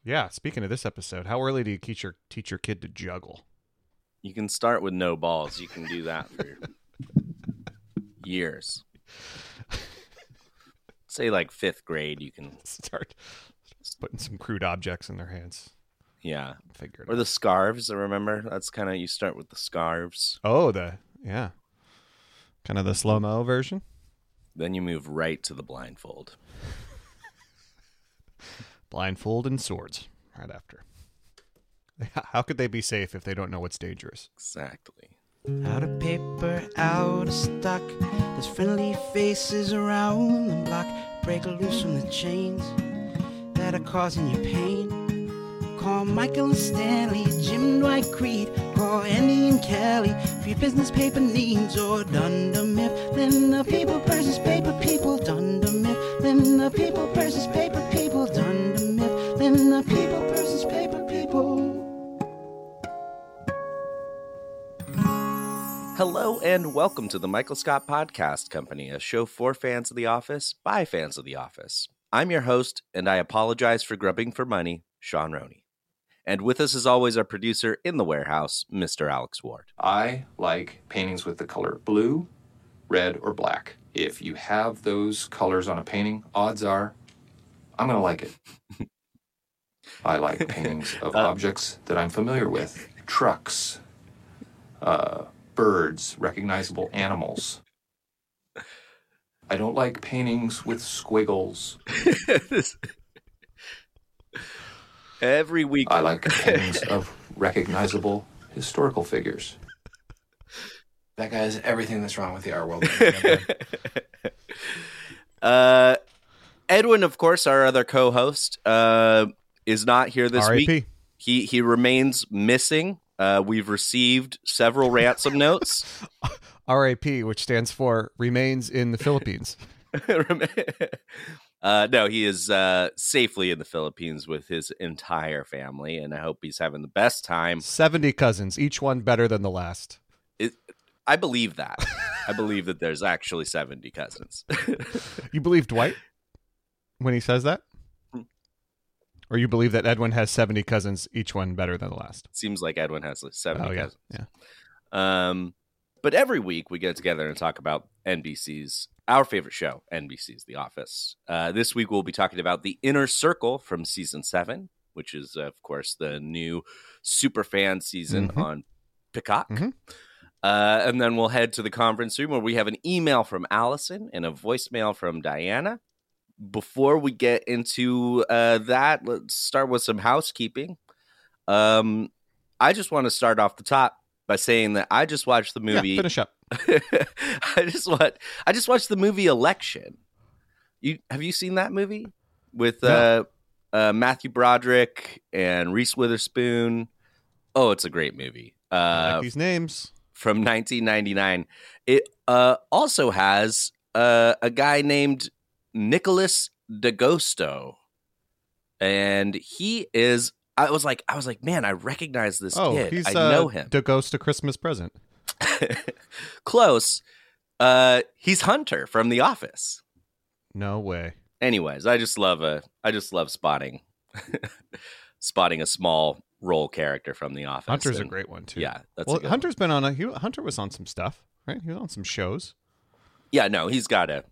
Yeah, speaking of this episode, how early do you teach your kid to juggle? You can start with no balls. You can do that for years. Say like 5th grade, you can Start putting some crude objects in their hands. Yeah. Figure it Or out. the scarves, remember? That's kind of, you start with the scarves. Oh, kind of the slow-mo version. Then you move right to the blindfold. Blindfold and swords right after. How could they be safe if they don't know what's dangerous? Exactly. Out of paper, out of stock. There's friendly faces around the block. Break loose from the chains that are causing you pain. Call Michael and Stanley, Jim Dwight Creed. Call Andy and Kelly for your business paper needs. Or Dunder Mifflin, the people versus paper people. Dunder Mifflin, the people versus paper people. Dunder Mifflin, the people versus paper people. Hello and welcome to the Michael Scott Podcast Company, a show for fans of The Office by fans of The Office. I'm your host, and I apologize for grubbing for money, Sean Roney. And with us, as always, our producer in the warehouse, Mr. Alex Ward. I like paintings with the color blue, red, or black. If you have those colors on a painting, odds are I'm going to like it. I like paintings of objects that I'm familiar with. Trucks, birds, recognizable animals. I don't like paintings with squiggles. Every week. I like paintings of recognizable historical figures. That guy has everything that's wrong with the art world. Edwin, of course, our other co-host, is not here this week. He remains missing. We've received several ransom notes. RAP, which stands for remains in the Philippines. No, he is safely in the Philippines with his entire family, and I hope he's having the best time. 70 cousins, each one better than the last. I believe that. I believe that there's actually 70 cousins. You believe Dwight when he says that? Or you believe that Edwin has 70 cousins, each one better than the last? Seems like Edwin has like 70 cousins. Yeah. But every week we get together and talk about NBC's, our favorite show, NBC's The Office. This week we'll be talking about The Inner Circle from season 7, which is, of course, the new Superfan season on Peacock. And then we'll head to the conference room where we have an email from Allison and a voicemail from Diana. Before we get into that, let's start with some housekeeping. I just want to start off the top by saying that I just watched the movie. Yeah, finish up. I just watched the movie Election. Have you seen that movie with Matthew Broderick and Reese Witherspoon? Oh, it's a great movie. I like these names. From 1999. It also has a guy named Nicholas D'Agosto, and he is. I was like, man, I recognize this kid. I know him. D'Agosto Christmas Present. Close. He's Hunter from The Office. No way. Anyways, I just love spotting a small role character from The Office. Hunter's a great one too. Yeah, Hunter's been on Hunter was on some stuff, right? He was on some shows. Yeah, no, he's got a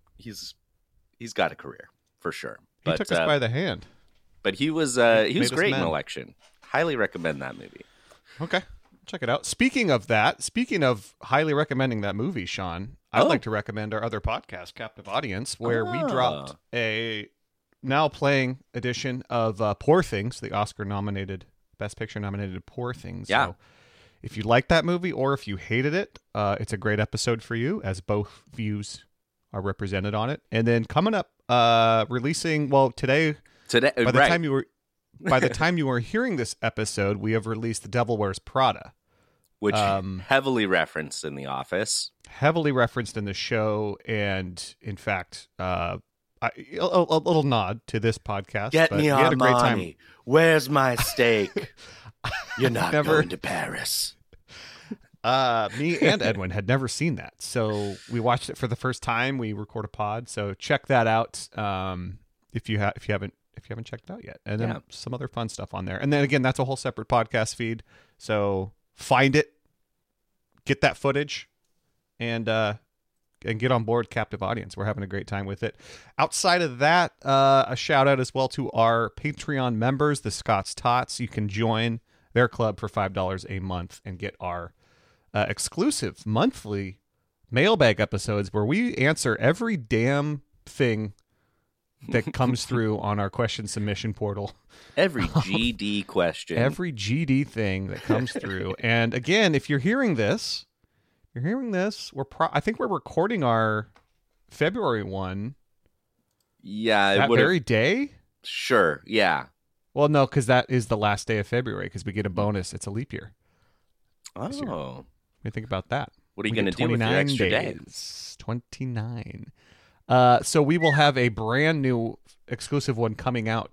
career for sure. He took us by the hand. But he was great in men. Election. Highly recommend that movie. Okay. Check it out. Speaking of highly recommending that movie, Sean, I'd like to recommend our other podcast, Captive Audience, where we dropped a now playing edition of Poor Things, the Oscar-nominated, Best Picture-nominated Poor Things. Yeah. So if you like that movie or if you hated it, it's a great episode for you, as both views are represented on it. And then coming up, releasing, today, by the time you were hearing this episode, we have released The Devil Wears Prada, which heavily referenced in The Office, heavily referenced in the show, and in fact, a little nod to this podcast. Get me on great time. Where's my steak? You're not going to Paris. Me and Edwin had never seen that, so we watched it for the first time. We record a pod, so check that out. If you haven't if you haven't checked it out yet. And then some other fun stuff on there. And then again, that's a whole separate podcast feed. So find it, get that footage, and get on board Captive Audience. We're having a great time with it. Outside of that, a shout out as well to our Patreon members, the Scott's Tots. You can join their club for $5 a month and get our exclusive monthly mailbag episodes where we answer every damn thing that comes through on our question submission portal. Every GD question. Every GD thing that comes through. And again, if you're hearing this, I think we're recording our February one. Yeah. That very day? Sure, yeah. Well, no, because that is the last day of February because we get a bonus. It's a leap year. Oh. What do you think about that? What are you going to do with your extra days? 29. So we will have a brand new exclusive one coming out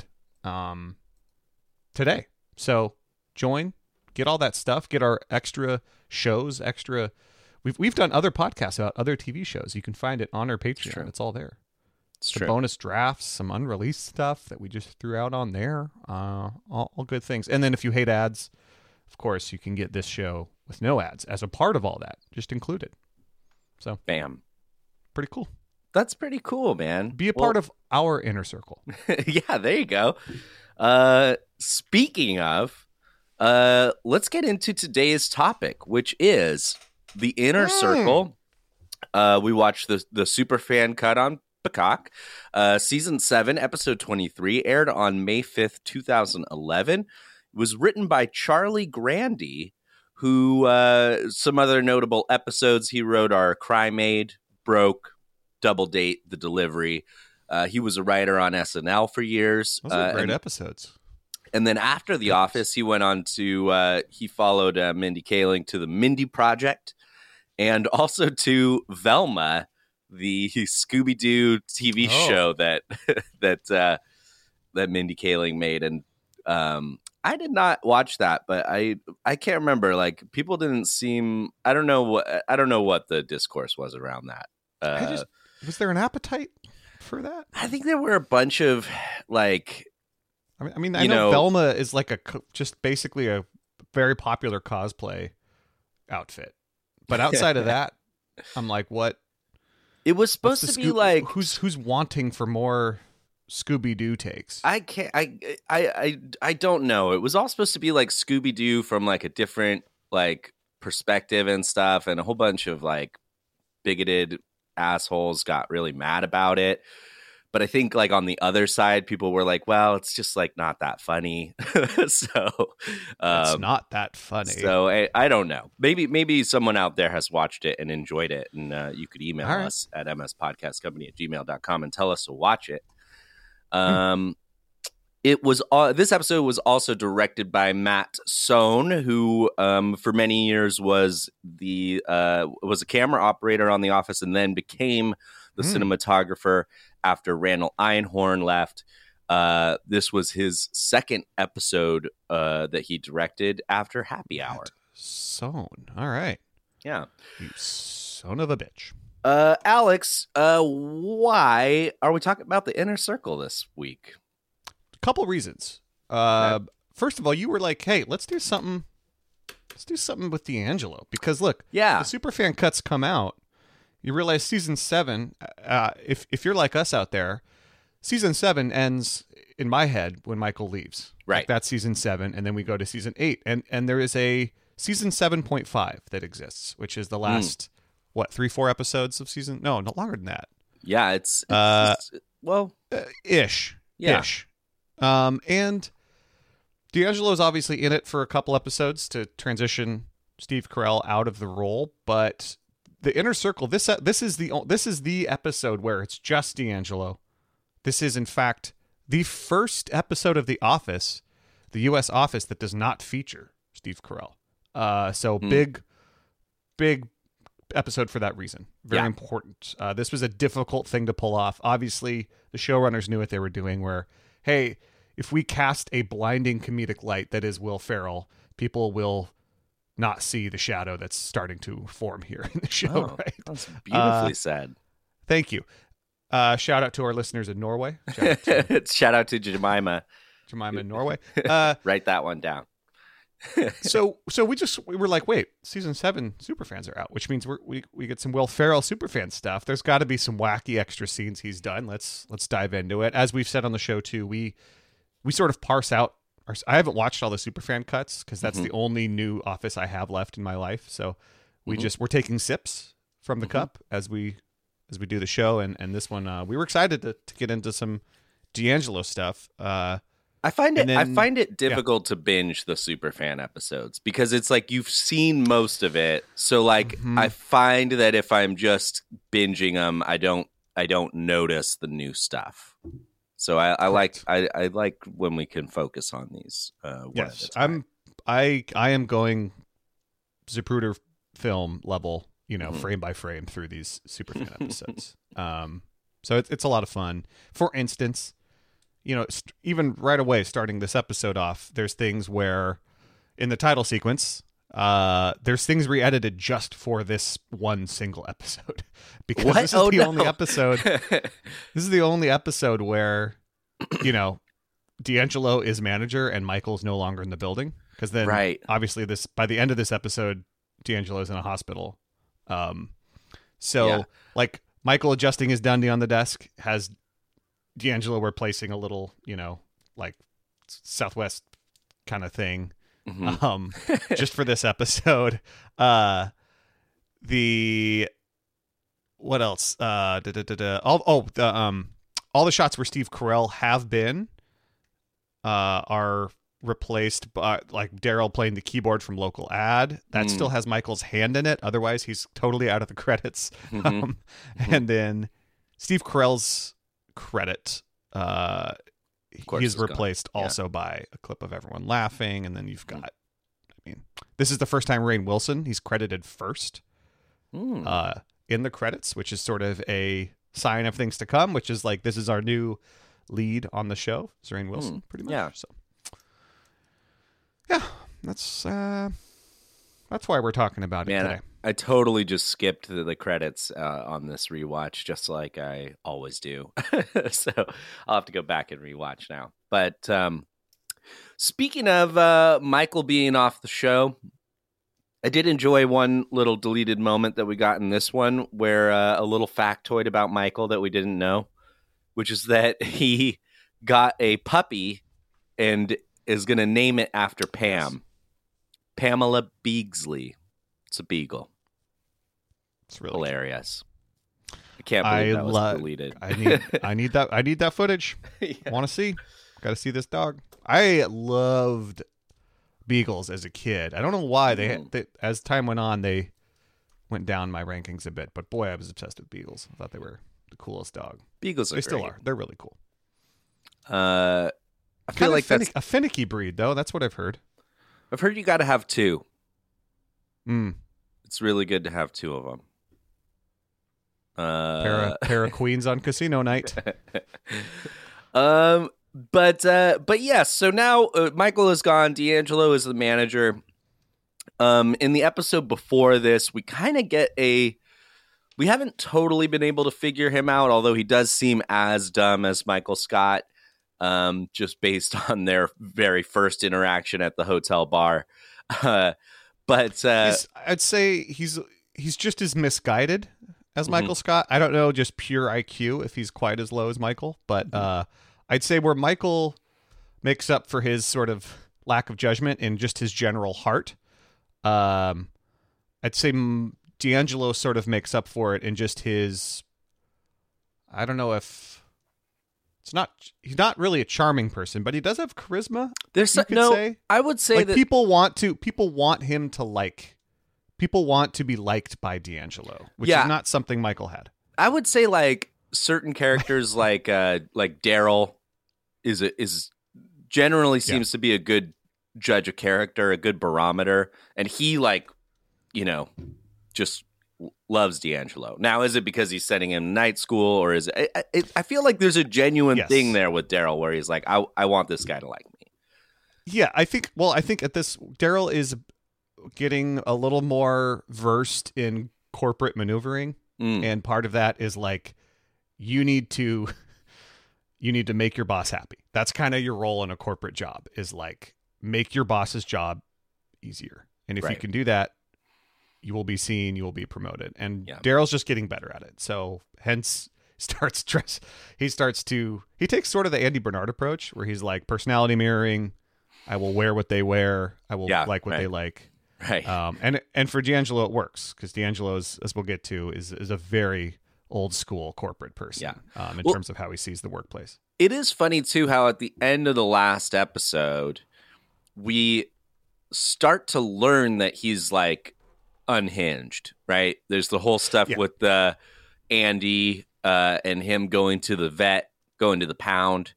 today. So join, get all that stuff, get our extra shows, We've done other podcasts about other TV shows. You can find it on our Patreon. It's all there. It's the true. Bonus drafts, some unreleased stuff that we just threw out on there. All good things. And then if you hate ads, of course, you can get this show with no ads as a part of all that, just included. So, bam. Pretty cool. That's pretty cool, man. Be a part of our inner circle. Yeah, there you go. Speaking of, let's get into today's topic, which is the inner circle. We watched the Superfan cut on Peacock. Season 7, episode 23, aired on May 5th, 2011. It was written by Charlie Grandy, who some other notable episodes he wrote are Crime Aid, Broke, Double Date, The Delivery. He was a writer on SNL for years. Those are great episodes. And then after The Office, he went on to, he followed Mindy Kaling to The Mindy Project and also to Velma, the Scooby-Doo TV show that Mindy Kaling made. And I did not watch that, but I can't remember. Like, people didn't seem, I don't know what the discourse was around that. Was there an appetite for that? I think there were a bunch of like, I mean, I know Velma is like just basically a very popular cosplay outfit, but outside of that, I'm like, what? It was supposed to be like who's wanting for more Scooby-Doo takes? I can't. I don't know. It was all supposed to be like Scooby-Doo from like a different like perspective and stuff, and a whole bunch of like bigoted assholes got really mad about it. But I think like on the other side, people were like, well, it's just like not that funny. So it's not that funny. So I don't know. Maybe someone out there has watched it and enjoyed it. And you could email us at mspodcastcompany@gmail.com and tell us to watch it. It was this episode was also directed by Matt Sohn, who for many years was a camera operator on The Office and then became the cinematographer after Randall Einhorn left. This was his second episode that he directed after Happy Hour. Matt Sohn. All right. Yeah. You son of a bitch. Alex, why are we talking about the Inner Circle this week? Couple reasons. First of all, you were like, "Hey, let's do something with D'Angelo," because look, the Superfan cuts come out. You realize season 7. If you're like us out there, season 7 ends in my head when Michael leaves. Right, like that's season 7, and then we go to season 8, and there is a season 7.5 that exists, which is the last 3-4 episodes of season. No longer than that. Yeah, it's ish. Yeah. Ish. And D'Angelo's obviously in it for a couple episodes to transition Steve Carell out of the role, but the Inner Circle, this is the episode where it's just D'Angelo. This is in fact the first episode of The Office, the U.S. Office, that does not feature Steve Carell. So big episode for that reason. Very important. This was a difficult thing to pull off. Obviously, the showrunners knew what they were doing, where, hey, if we cast a blinding comedic light that is Will Ferrell, people will not see the shadow that's starting to form here in the show. Right? That's beautifully said. Thank you. Shout out to our listeners in Norway. Shout out to Jemima. Jemima in Norway. Write that one down. So we were like, wait, season 7 Superfans are out, which means we get some Will Ferrell Superfan stuff. There's got to be some wacky extra scenes he's done. Let's dive into it. As we've said on the show too, we sort of parse out. I haven't watched all the Superfan cuts because that's the only new Office I have left in my life. So we're taking sips from the cup as we do the show, and this one we were excited to get into some D'Angelo stuff. I find it difficult to binge the Superfan episodes because it's like you've seen most of it. So like I find that if I'm just binging them, I don't notice the new stuff. So I like when we can focus on these. Yes, I am going Zapruder film level, frame by frame through these Superfan episodes. So it's a lot of fun. For instance, even right away, starting this episode off, there's things where in the title sequence, there's things re-edited just for this one single episode. Because this is the only episode. This is the only episode where, D'Angelo is manager and Michael's no longer in the building. Because then, obviously, by the end of this episode, D'Angelo's in a hospital. Like Michael adjusting his Dundee on the desk has D'Angelo replacing a little, like Southwest kind of thing, just for this episode. What else? All the shots where Steve Carell have been are replaced by like Daryl playing the keyboard from local ad that still has Michael's hand in it. Otherwise, he's totally out of the credits. And then Steve Carell's credit he's replaced also by a clip of everyone laughing, and then you've got this is the first time Rainn Wilson, he's credited first in the credits, which is sort of a sign of things to come, which is like this is our new lead on the show. It's Rainn Wilson pretty much. So that's why we're talking about it today. I totally just skipped the credits on this rewatch, just like I always do. So I'll have to go back and rewatch now. But speaking of Michael being off the show, I did enjoy one little deleted moment that we got in this one where a little factoid about Michael that we didn't know, which is that he got a puppy and is going to name it after Pam. Pamela Beagsley. It's a beagle. It's really hilarious. I can't believe that was deleted. I need that footage. I want to see. Got to see this dog. I loved beagles as a kid. I don't know why they as time went on they went down my rankings a bit, but boy, I was obsessed with beagles. I thought they were the coolest dog. Beagles are still are. They're really cool. I feel like that's a finicky breed, though. That's what I've heard. I've heard you got to have two. It's really good to have two of them. Pair of queens on casino night. But yes. So now Michael is gone. D'Angelo is the manager. In the episode before this, we kind of get we haven't totally been able to figure him out, although he does seem as dumb as Michael Scott. Just based on their very first interaction at the hotel bar. But I'd say he's just as misguided as Michael Scott. I don't know, just pure IQ, if he's quite as low as Michael. But I'd say where Michael makes up for his sort of lack of judgment and just his general heart, I'd say D'Angelo sort of makes up for it in just his, I don't know if, he's not really a charming person, but he does have charisma. I would say like that people want him to people want to be liked by D'Angelo, which is not something Michael had. I would say like certain characters like Daryl is generally seems to be a good judge of character, a good barometer, and he just loves D'Angelo. Now, is it because he's sending him night school, or is it? I feel like there's a genuine thing there with Daryl where he's like, I want this guy to like me. Yeah, I think at this, Daryl is getting a little more versed in corporate maneuvering, and part of that is like you need to make your boss happy. That's kind of your role in a corporate job, is like make your boss's job easier. And if you can do that, you will be seen, you will be promoted. And Daryl's just getting better at it. So hence he takes sort of the Andy Bernard approach where he's like personality mirroring. I will wear what they wear. I will like what they like. Right. And for D'Angelo, it works because D'Angelo, as we'll get to, is a very old school corporate person in terms of how he sees the workplace. It is funny, too, how at the end of the last episode, we start to learn that he's like unhinged, right? There's the whole stuff with Andy and him going to the vet, going to the pound,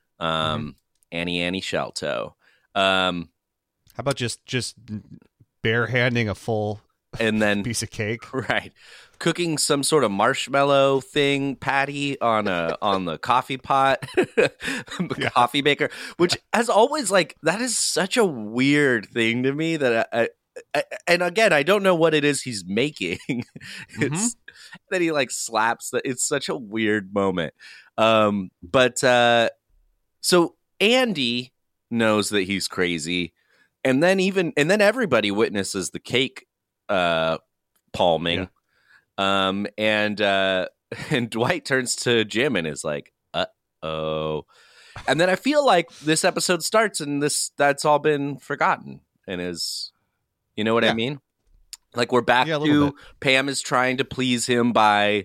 Annie Shelto. How about just barehanding a full and then piece of cake, right? Cooking some sort of marshmallow thing patty on the coffee pot, coffee maker, which as always, like that is such a weird thing to me that I and again, I don't know what it is he's making. It's that he like slaps that. It's such a weird moment. But so Andy knows that he's crazy. And then everybody witnesses the cake palming. And Dwight turns to Jim and is like, uh-oh. And then I feel like this episode starts and that's all been forgotten and is, you know what I mean? Like we're back to Pam is trying to please him by,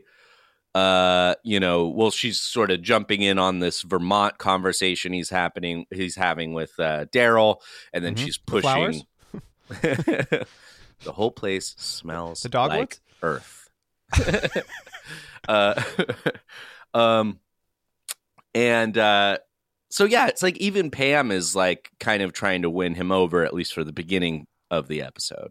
she's sort of jumping in on this Vermont conversation he's having with Daryl, and then she's pushing. The whole place smells the dogwood? Like earth. It's like even Pam is like kind of trying to win him over, at least for the beginning of the episode.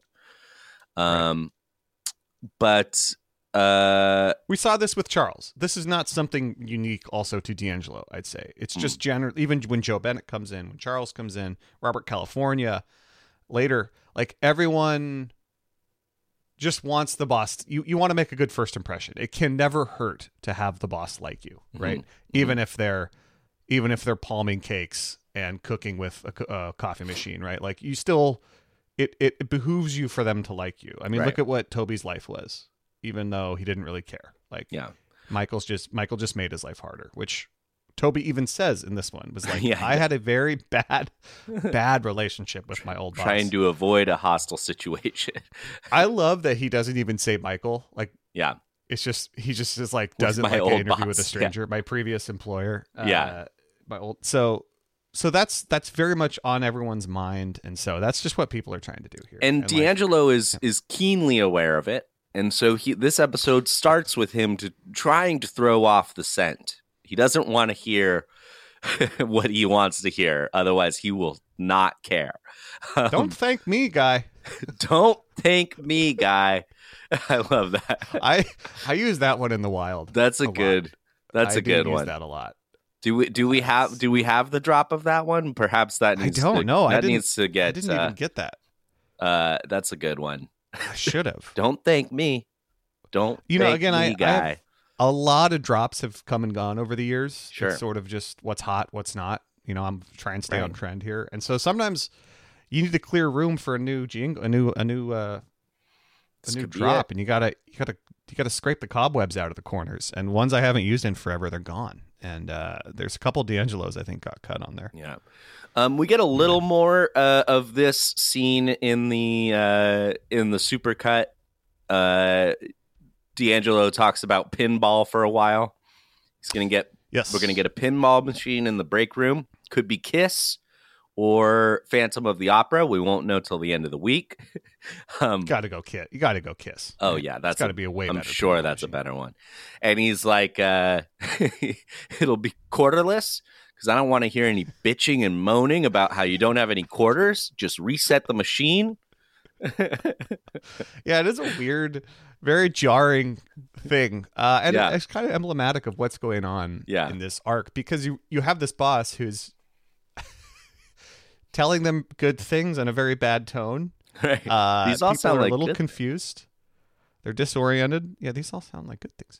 But we saw this with Charles. This is not something unique also to D'Angelo, I'd say. It's just general. Even when Joe Bennett comes in, when Charles comes in, Robert California later, like everyone just wants the boss. You want to make a good first impression. It can never hurt to have the boss like you, right? Even if they're palming cakes and cooking with a coffee machine, right? Like you still, it behooves you for them to like you. I mean, look at what Toby's life was. Even though he didn't really care. Like, Michael just made his life harder, which Toby even says in this one was like, I had a very bad relationship with my old boss. Trying to avoid a hostile situation. I love that he doesn't even say Michael. Like, it's just, he just is like, doesn't like an interview with a stranger. My previous employer. My old, so that's very much on everyone's mind. And so that's just what people are trying to do here. And D'Angelo is keenly aware of it. And so this episode starts with him trying to throw off the scent. He doesn't want to hear what he wants to hear. Otherwise, he will not care. Don't thank me, guy. Don't thank me, guy. I love that. I use that one in the wild. That's a good one. I use that a lot. Do we have the drop of that one? Perhaps that needs I don't know. Needs to get. I didn't even get that. That's a good one. I should have. Don't thank me. Don't thank me, guy. A lot of drops have come and gone over the years. Sure. It's sort of just what's hot, what's not. I'm trying to stay on trend here. And so sometimes you need to clear room for a new jingle, a new drop, and you gotta scrape the cobwebs out of the corners. And ones I haven't used in forever, they're gone. And there's a couple D'Angelos I think got cut on there. Yeah. We get a little more of this scene in the supercut. D'Angelo talks about pinball for a while. He's gonna get we're gonna get a pinball machine in the break room. Could be Kiss or Phantom of the Opera. We won't know till the end of the week. Gotta go Kiss. You gotta go Kiss. Oh yeah, that's got to be a way. I'm sure that's a better one. And he's like, it'll be quarterless. Because I don't want to hear any bitching and moaning about how you don't have any quarters. Just reset the machine. Yeah, it is a weird, very jarring thing. And it's kind of emblematic of what's going on in this arc. Because you have this boss who's telling them good things in a very bad tone. Right. These all sound are like a little confused. They're disoriented. Yeah, these all sound like good things.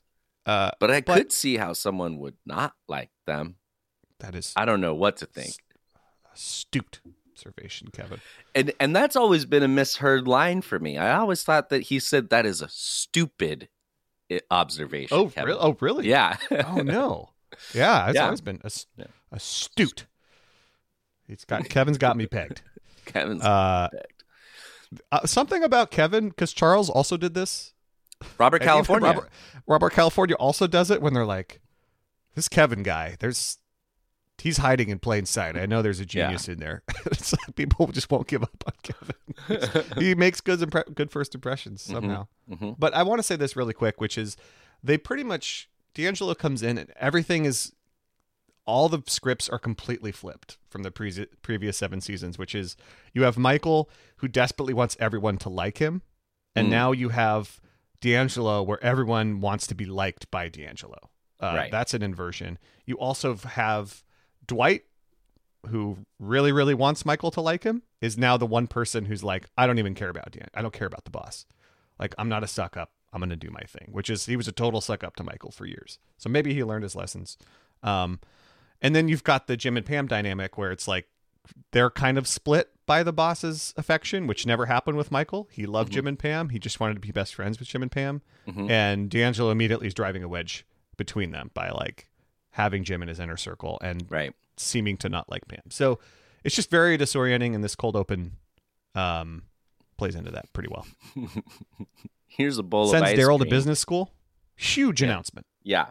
But I could see how someone would not like them. That is, I don't know what to think. Astute observation, Kevin. And that's always been a misheard line for me. I always thought that he said that is a stupid observation. Oh, Kevin. really? Oh, really? Yeah. Oh, no. Yeah, it's Yeah. always been astute. Kevin's got me pegged. Kevin's pegged. Something about Kevin, because Charles also did this. Robert California. Robert California also does it when they're like, this Kevin guy, he's hiding in plain sight. I know there's a genius in there. It's like people just won't give up on Kevin. He makes good first impressions somehow. Mm-hmm. But I want to say this really quick, which is they pretty much, D'Angelo comes in and all the scripts are completely flipped from the previous 7 seasons, which is you have Michael who desperately wants everyone to like him. And now you have D'Angelo where everyone wants to be liked by D'Angelo. Right. That's an inversion. You also have Dwight, who really, really wants Michael to like him, is now the one person who's like, I don't even care about D'Angelo. I don't care about the boss. Like, I'm not a suck up. I'm going to do my thing, which is he was a total suck up to Michael for years. So maybe he learned his lessons. And then you've got the Jim and Pam dynamic where it's like they're kind of split by the boss's affection, which never happened with Michael. He loved Jim and Pam. He just wanted to be best friends with Jim and Pam. And D'Angelo immediately is driving a wedge between them by like having Jim in his inner circle and seeming to not like Pam. So it's just very disorienting, and this cold open plays into that pretty well. Here's a bowl Sends of ice Daryl cream. to business school. Huge announcement. Yeah.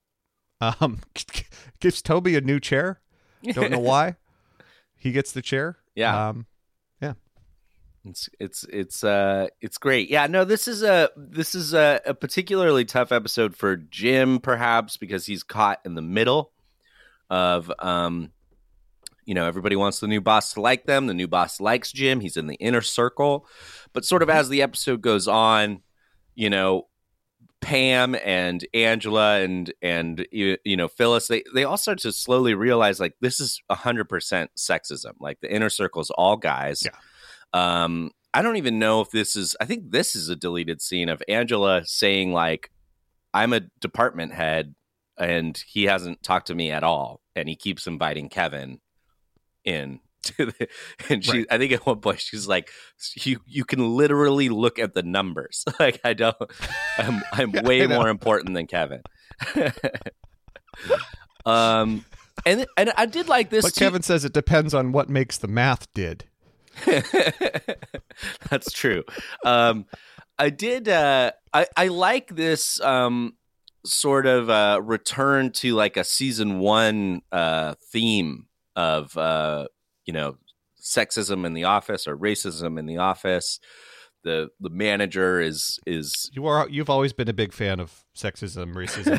Gives Toby a new chair. Don't know why. He gets the chair. Yeah. Yeah. It's great. Yeah, no, this is a particularly tough episode for Jim, perhaps because he's caught in the middle of everybody wants the new boss to like them. The new boss likes Jim. He's in the inner circle. But sort of as the episode goes on, Pam and Angela and Phyllis, they all start to slowly realize like this is 100% sexism. Like the inner circle is all guys. Yeah. I don't even know if I think this is a deleted scene of Angela saying like, I'm a department head and he hasn't talked to me at all. And he keeps inviting Kevin in and she, I think at one point she's like, you can literally look at the numbers. Like I'm way more important than Kevin. And I did like this. But Kevin says it depends on what makes the math did. That's true. I did. I like this sort of return to like a season 1 theme of sexism in the office or racism in the office. The manager is You've always been a big fan of sexism, racism.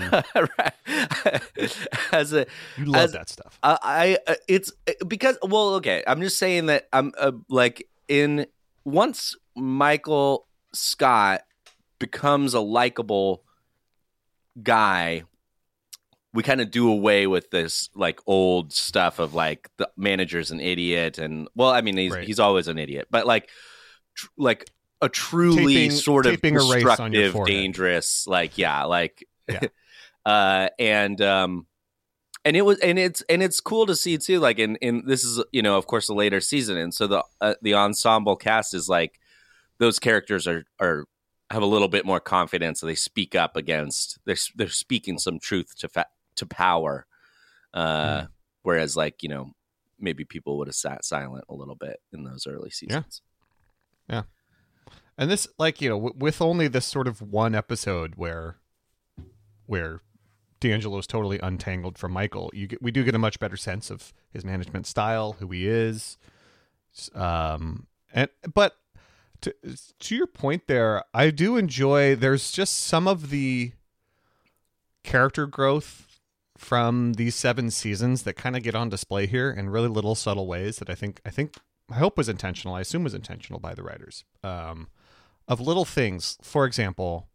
Right. You love that stuff. It's because okay. I'm just saying that I'm once Michael Scott becomes a likable guy, we kind of do away with this like old stuff of like the manager's an idiot and he's always an idiot, but like a truly sort of destructive, dangerous, and it's cool to see too. Like in this is of course the later season, and so the ensemble cast is like those characters are have a little bit more confidence, so they speak up against. They're speaking some truth to power, whereas maybe people would have sat silent a little bit in those early seasons. Yeah. And this, with only this sort of one episode where D'Angelo's totally untangled from Michael, we do get a much better sense of his management style, who he is. But to your point there, I do enjoy. There's just some of the character growth from these 7 seasons that kind of get on display here in really little subtle ways that I hope was intentional. I assume was intentional by the writers. Of little things, for example,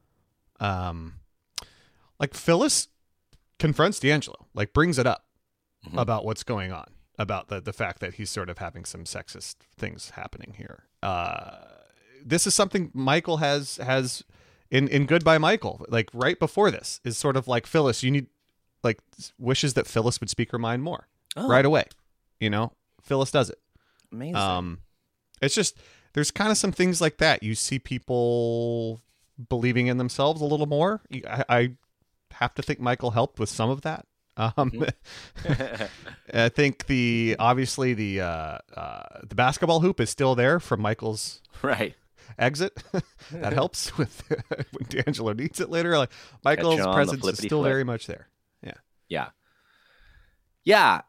like Phyllis confronts D'Angelo, like brings it up about what's going on, about the fact that he's sort of having some sexist things happening here. This is something Michael has in Goodbye Michael, like right before this, is sort of like, Phyllis, you need, like, wishes that Phyllis would speak her mind more right away. You know, Phyllis does it. Amazing. It's just, there's kind of some things like that. You see people believing in themselves a little more. I have to think Michael helped with some of that. I think obviously the basketball hoop is still there from Michael's right exit. That helps with when D'Angelo needs it later. Like, Michael's presence is still very much there. Yeah.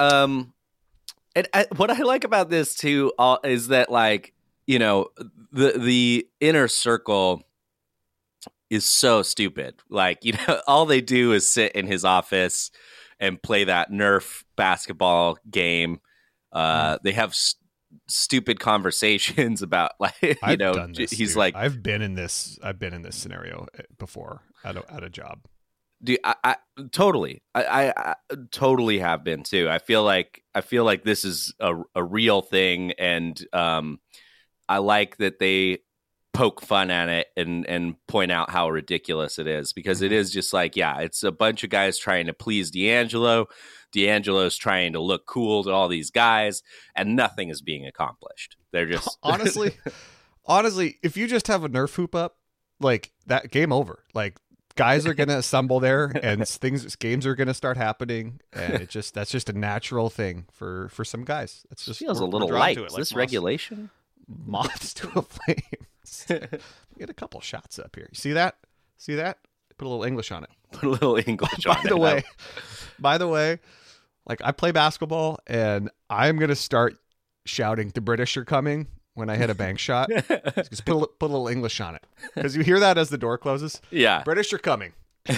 What I like about this too is that, like, you know, the inner circle is so stupid. Like, you know, all they do is sit in his office and play that Nerf basketball game. They have stupid conversations about, like, you know, he's like, I've been in this scenario before at a job. Dude, I totally, I totally have been too. I feel like this is a real thing, and I like that they poke fun at it and point out how ridiculous it is, because it is just like, yeah, it's a bunch of guys trying to please D'Angelo. D'Angelo's trying to look cool to all these guys, and nothing is being accomplished. They're just honestly, if you just have a Nerf hoop up, like, that, game over. Like, guys are going to assemble there, and games are going to start happening, and that's just a natural thing for some guys. It's just feels a little light. Is this regulation? Moths to a flame. Get a couple shots up here. You see that? Put a little English on it. Put a little English on it. By the way, like, I play basketball, and I'm going to start shouting, "The British are coming," when I hit a bank shot. Just put a little English on it, because you hear that as the door closes. Yeah. British are coming.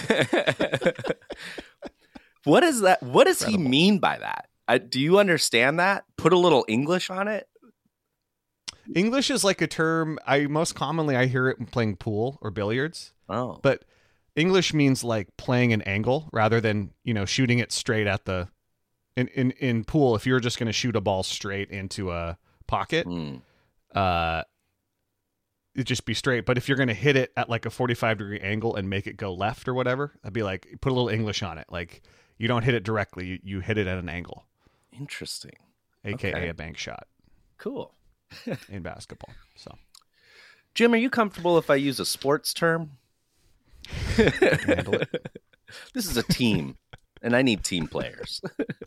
What is that? What does he mean by that? Do you understand that? Put a little English on it? English is like a term I hear it when playing pool or billiards. Oh. But English means, like, playing an angle rather than, you know, shooting it straight at the in pool. If you're just going to shoot a ball straight into a pocket, it'd just be straight. But if you're going to hit it at, like, a 45-degree angle and make it go left or whatever, I'd be like, put a little English on it. Like, you don't hit it directly, you hit it at an angle. Interesting. AKA a bank shot. Cool. In basketball. So, Jim, are you comfortable if I use a sports term? I can handle it. This is a team, and I need team players.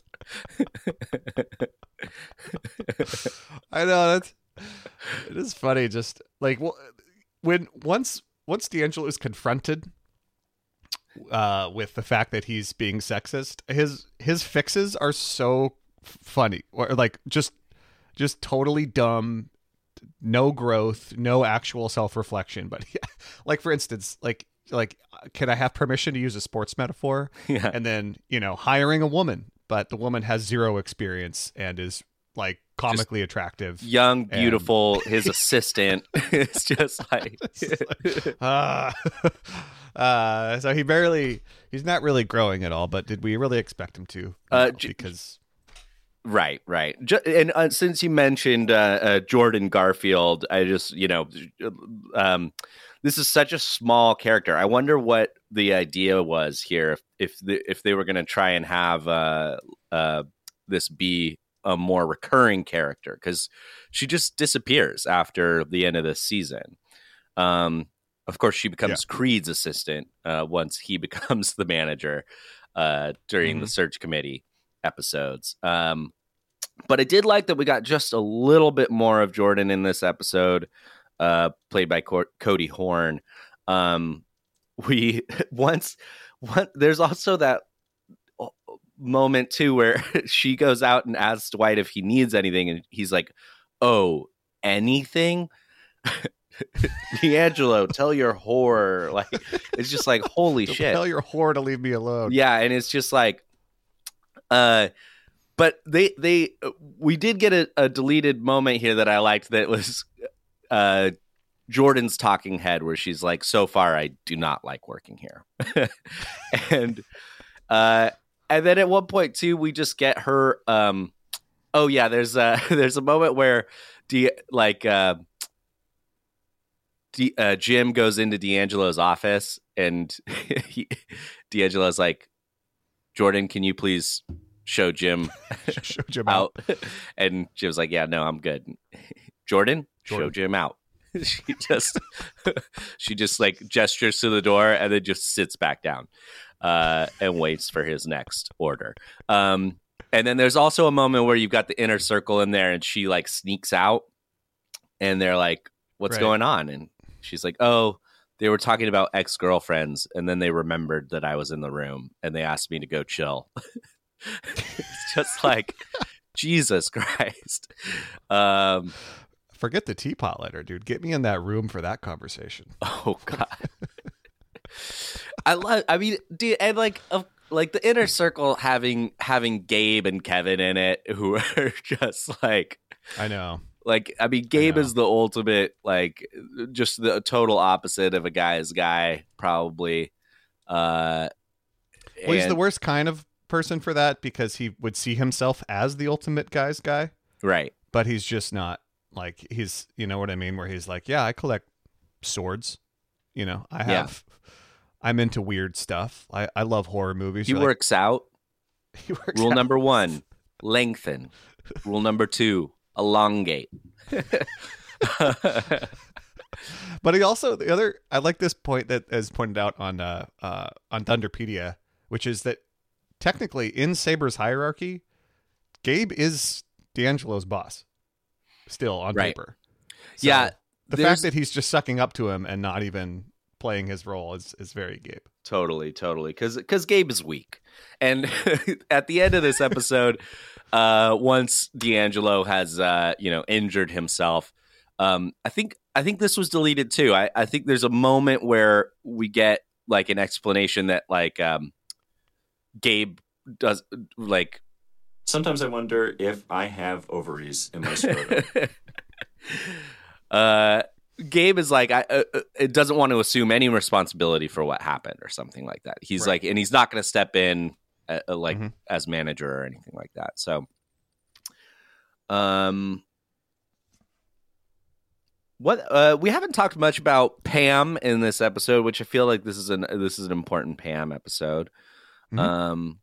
I know, it is funny. Just like, once D'Angelo is confronted with the fact that he's being sexist, his fixes are so funny, or like just totally dumb, no growth, no actual self-reflection. But yeah, like, for instance, like, can I have permission to use a sports metaphor? Yeah. And then, you know, hiring a woman, but the woman has zero experience and is, like, comically attractive, young, beautiful. His assistant is just like, so he's not really growing at all. But did we really expect him to? Because. Right. And since you mentioned Jordan Garfield, I just, you know, this is such a small character. I wonder what the idea was here, if they were going to try and have this be a more recurring character, because she just disappears after the end of this season. Of course, she becomes Creed's assistant once he becomes the manager during the search committee episodes. But I did like that we got just a little bit more of Jordan in this episode, played by Cody Horn. There's also that moment too where she goes out and asks Dwight if he needs anything, and he's like, "Oh, anything?" D'Angelo, tell your whore. Like, it's just like, holy shit. Tell your whore to leave me alone. Yeah, and it's just like, but we did get a deleted moment here that I liked, that was Jordan's talking head, where she's like, "So far, I do not like working here." and then at one point too, we just get her. Oh yeah, there's a moment where Jim goes into D'Angelo's office, and D'Angelo's like, Jordan, can you please show Jim Show Jim out. And Jim's like, yeah, no, I'm good. Jordan, show Jim out. she just like gestures to the door and then just sits back down and waits for his next order. And then there's also a moment where you've got the inner circle in there, and she like sneaks out, and they're like, what's going on? And she's like, oh, they were talking about ex-girlfriends, and then they remembered that I was in the room, and they asked me to go chill. It's just like, Jesus Christ. Forget the teapot letter, dude. Get me in that room for that conversation. Oh God. I mean, dude, and like the inner circle having Gabe and Kevin in it, who are just like, I know. Like, I mean, Gabe is the ultimate, like, just the total opposite of a guy's guy, probably. Well, he's the worst kind of person for that, because he would see himself as the ultimate guy's guy. Right. But he's just not. Like, he's, you know what I mean? Where he's like, yeah, I collect swords. You know, I'm into weird stuff. I love horror movies. He works out. Rule number 1, lengthen. Rule number 2, elongate. But he also, I like this point that is pointed out on Thunderpedia, which is that technically in Saber's hierarchy, Gabe is D'Angelo's boss. Still on paper. So yeah. The fact that he's just sucking up to him and not even playing his role is very Gabe. Totally. Because Gabe is weak. And at the end of this episode, once D'Angelo has injured himself, I think this was deleted too. I think there's a moment where we get like an explanation that like Gabe does like. Sometimes I wonder if I have ovaries in my scrotum. Gabe is like, it doesn't want to assume any responsibility for what happened or something like that. He's like, and he's not going to step in as manager or anything like that. So, what we haven't talked much about Pam in this episode, which I feel like this is an important Pam episode. In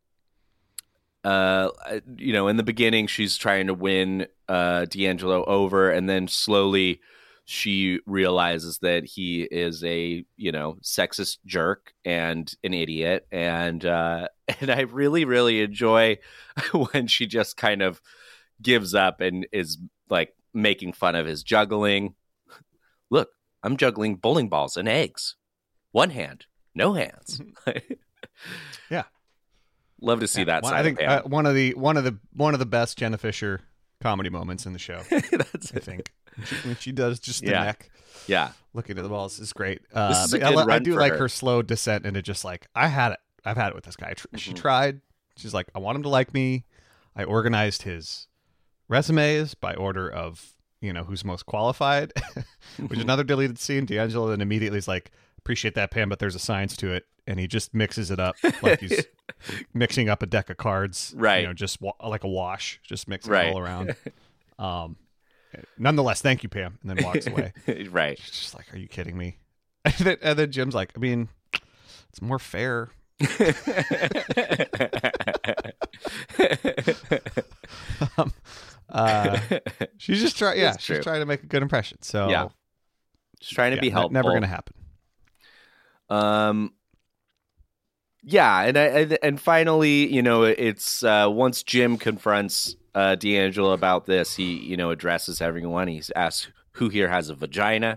the beginning, she's trying to win D'Angelo over, and then slowly she realizes that he is a, sexist jerk and an idiot. And I really, really enjoy when she just kind of gives up and is like making fun of his juggling. Look, I'm juggling bowling balls and eggs. One hand, no hands. Yeah. Love to see that. I think one of the best Jenna Fisher comedy moments in the show. I think when she does just the neck. Yeah, looking at the balls is great. I do like her slow descent into just like, I've had it with this guy. She tried. She's like, I want him to like me. I organized his resumes by order of who's most qualified, which is another deleted scene. D'Angelo then immediately is like, appreciate that, Pam, but there's a science to it. And he just mixes it up like he's mixing up a deck of cards, right? Just like a wash, just mixing it all around. Nonetheless, thank you, Pam, and then walks away. Right? She's just like, are you kidding me? And then Jim's like, I mean, it's more fair. She's just trying. Yeah, she's trying to make a good impression. So yeah, she's trying to be helpful. Never going to happen. Yeah, and finally, it's once Jim confronts D'Angelo about this, he addresses everyone. He asks who here has a vagina,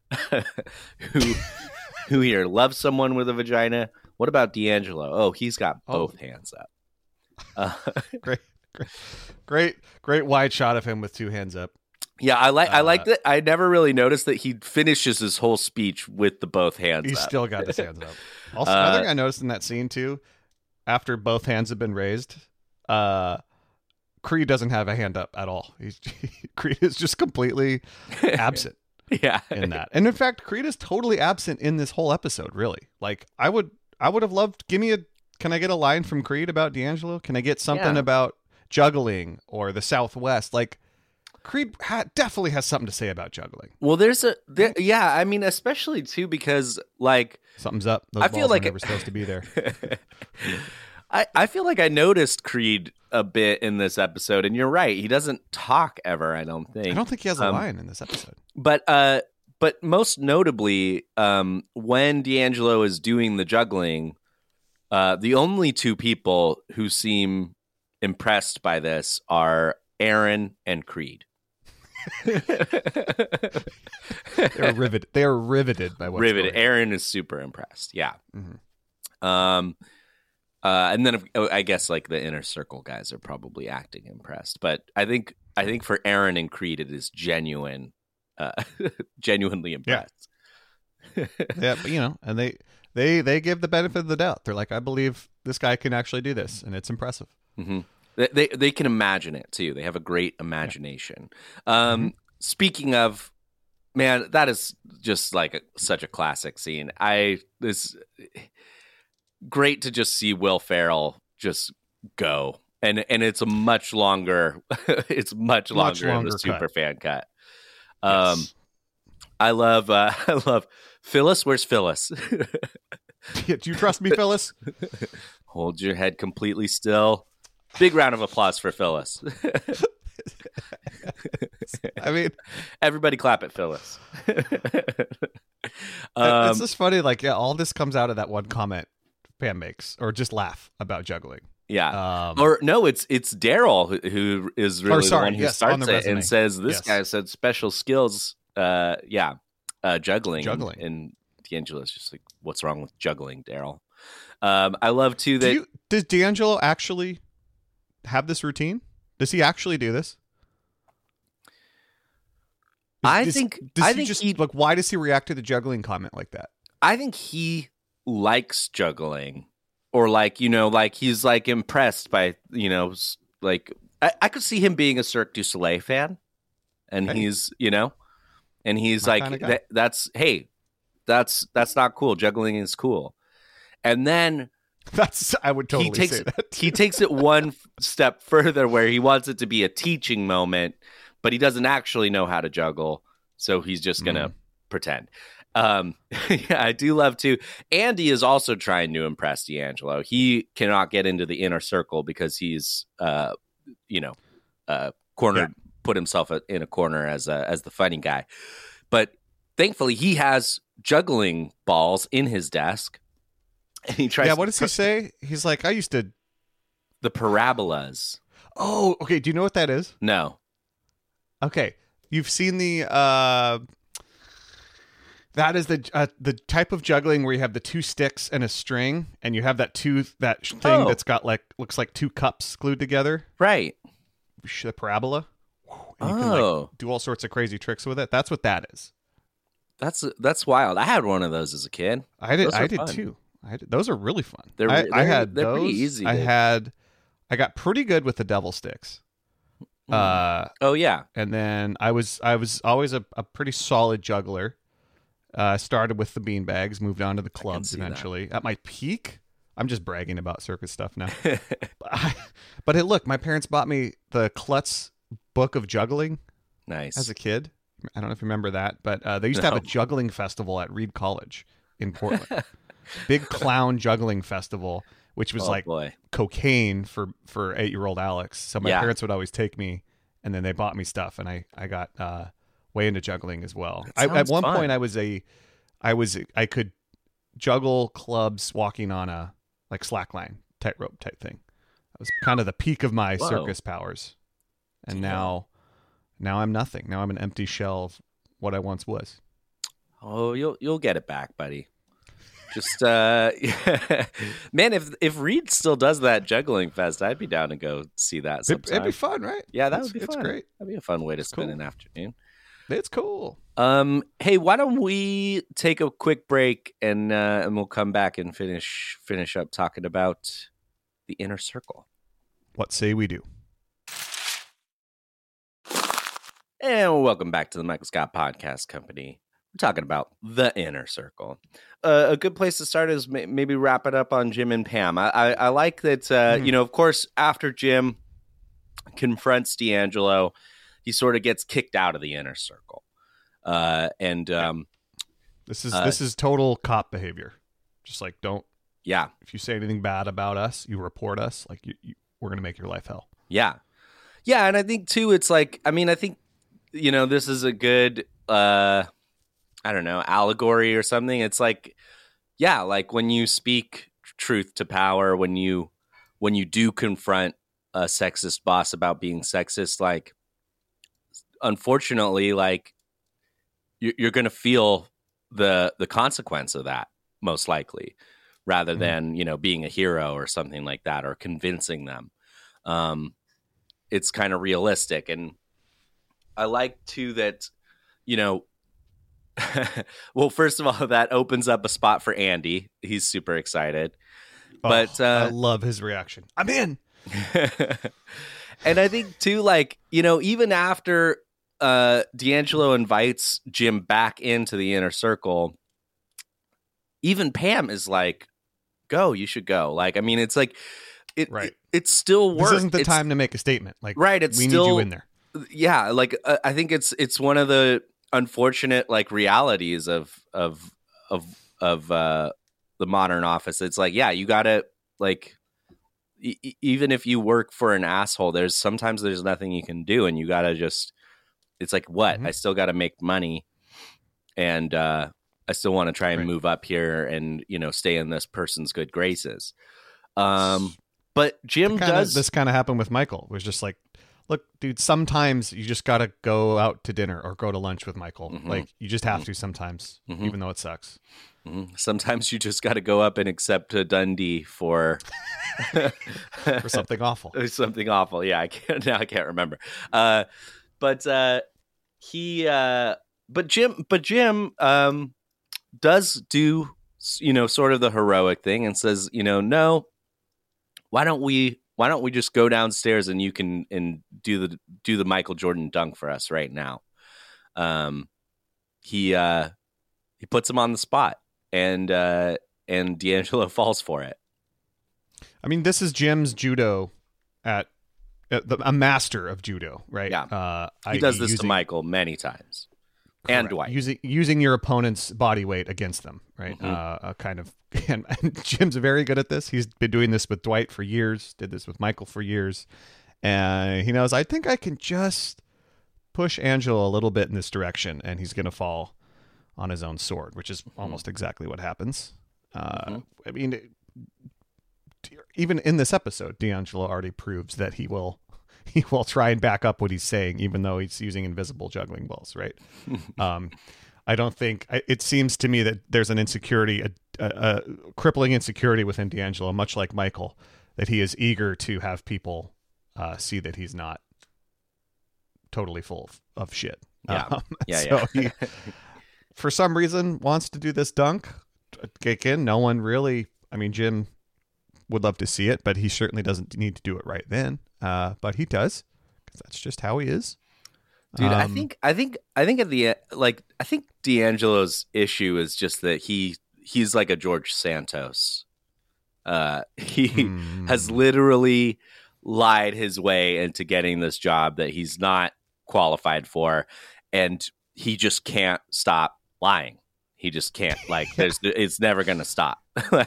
who here loves someone with a vagina. What about D'Angelo? Oh, he's got both hands up. Great wide shot of him with two hands up. Yeah, I like that. I never really noticed that he finishes his whole speech with the both hands He's up. Still got his hands up. Also, another thing I noticed in that scene too, after both hands have been raised, Creed doesn't have a hand up at all. Creed is just completely absent. Yeah, in that. And in fact, Creed is totally absent in this whole episode, really. Like, I would have loved, can I get a line from Creed about D'Angelo? Can I get something about juggling or the Southwest? Like, Creed definitely has something to say about juggling. Well, yeah, I mean, especially too because like something's up. Those I feel balls like were never supposed to be there. I feel like I noticed Creed a bit in this episode, and you're right. He doesn't talk ever, I don't think. I don't think he has a line in this episode. But most notably, when D'Angelo is doing the juggling, the only two people who seem impressed by this are Aaron and Creed. They're riveted. They are riveted by what's riveted. going on. Aaron is super impressed. Yeah. Mm-hmm. And then I guess like the Inner Circle guys are probably acting impressed, but I think for Aaron and Creed it is genuinely impressed. Yeah, but and they give the benefit of the doubt. They're like, I believe this guy can actually do this, and it's impressive. Mm-hmm. They can imagine it too. They have a great imagination. Speaking of, man, that is just like such a classic scene. Great to just see Will Ferrell just go, and it's a much longer. It's much longer in the super fan cut. Yes. I love Phyllis. Where's Phyllis? Do you trust me, Phyllis? Hold your head completely still. Big round of applause for Phyllis. I mean, everybody clap at Phyllis. It's just funny. Like, yeah, all this comes out of that one comment Pam makes, or just laugh about juggling. Yeah. Or no, it's Daryl who is really the one who starts it and says, this guy said special skills. Juggling. And D'Angelo's just like, what's wrong with juggling, Daryl? I love too that. Does D'Angelo actually have this routine? Does he actually do this? I think why does he react to the juggling comment like that? I think he likes juggling, or like he's like impressed by like I could see him being a Cirque du Soleil fan, and he's and he's like that's not cool. Juggling is cool, and then I would totally say that. He takes it one step further, where he wants it to be a teaching moment, but he doesn't actually know how to juggle, so he's just gonna pretend. I do love too. Andy is also trying to impress D'Angelo. He cannot get into the Inner Circle because he's cornered, put himself in a corner as the funny guy. But thankfully, he has juggling balls in his desk, and he tries. Yeah, what does he say? He's like, I used to. The parabolas. Oh, okay. Do you know what that is? No. Okay, you've seen the. That is the type of juggling where you have the two sticks and a string, and you have that thing that's got looks like two cups glued together. Right. The parabola. And you can do all sorts of crazy tricks with it. That's what that is. That's wild. I had one of those as a kid. I did too. Those are really fun. They're pretty easy. I got pretty good with the devil sticks. Oh yeah. And then I was always a pretty solid juggler. Started with the beanbags, moved on to the clubs eventually. At my peak, I'm just bragging about circus stuff now. But hey, look, my parents bought me the Klutz book of juggling. Nice. As a kid. I don't know if you remember that, but they used to have a juggling festival at Reed College in Portland. Big clown juggling festival, which was cocaine for 8-year-old Alex. So my parents would always take me, and then they bought me stuff, and I got way into juggling as well. At one point, I could juggle clubs walking on a slackline tightrope type thing. That was kind of the peak of my circus powers. And now I'm nothing. Now I'm an empty shell of what I once was. Oh, you'll get it back, buddy. Just man, if Reed still does that juggling fest, I'd be down to go see that sometime. It'd be fun, right? Yeah, that would be fun. It's great. That'd be a fun way to spend an afternoon. It's cool. Hey, why don't we take a quick break and we'll come back and finish up talking about the Inner Circle. What say we do? And welcome back to the Michael Scott Podcast Company. We're talking about the Inner Circle. A good place to start is maybe wrap it up on Jim and Pam. I like that, of course, after Jim confronts D'Angelo, he sort of gets kicked out of the inner circle. This is total cop behavior. Just like, don't. Yeah. If you say anything bad about us, you report us. Like, we're gonna make your life hell. Yeah. Yeah, and I think too, it's like, I mean, I think, this is a good, I don't know, allegory or something. It's like, yeah, like when you speak truth to power, when you do confront a sexist boss about being sexist, like, unfortunately, like, you're going to feel the consequence of that, most likely, rather than, being a hero or something like that, or convincing them. It's kind of realistic. And I like too that, well, first of all, that opens up a spot for Andy. He's super excited. But I love his reaction. I'm in. And I think too, like, even after D'Angelo invites Jim back into the inner circle, even Pam is like, go, you should go. Like, I mean, it's like, it still works. This isn't the time to make a statement. Like, right, we need you in there. Yeah, like I think it's one of the unfortunate like realities of the modern office. It's like, yeah, you gotta like, even if you work for an asshole, there's nothing you can do, and you gotta just. It's like, what? I still gotta make money, and I still want to try and move up here, and stay in this person's good graces. But Jim does. This kind of happened with Michael. It was just like, look, dude, sometimes you just got to go out to dinner or go to lunch with Michael. Mm-hmm. Like, you just have to sometimes, even though it sucks. Mm-hmm. Sometimes you just got to go up and accept a Dundee for for something awful. Something awful. Yeah, I can't remember. But Jim does do sort of the heroic thing and says, no. Why don't we just go downstairs and you can do the Michael Jordan dunk for us right now? He puts him on the spot, and D'Angelo falls for it. I mean, this is Jim's judo a master of judo, right? Yeah, he does this to Michael many times. Correct. And Dwight. Using your opponent's body weight against them, right? Kind of. And Jim's very good at this. He's been doing this with Dwight for years, did this with Michael for years. And he knows, I think I can just push Angelo a little bit in this direction, and he's going to fall on his own sword, which is almost exactly what happens. I mean, even in this episode, D'Angelo already proves that he will try and back up what he's saying, even though he's using invisible juggling balls, right? I don't think it seems to me that there's an insecurity, a crippling insecurity within D'Angelo, much like Michael, that he is eager to have people see that he's not totally full of shit. So he, for some reason, wants to do this dunk. Again, no one really. I mean, Jim would love to see it, but he certainly doesn't need to do it right then. But he does, because that's just how he is. Dude, I think at the end, like, I think D'Angelo's issue is just that he's like a George Santos. He has literally lied his way into getting this job that he's not qualified for, and he just can't stop lying. He just can't. Like, it's never going to stop.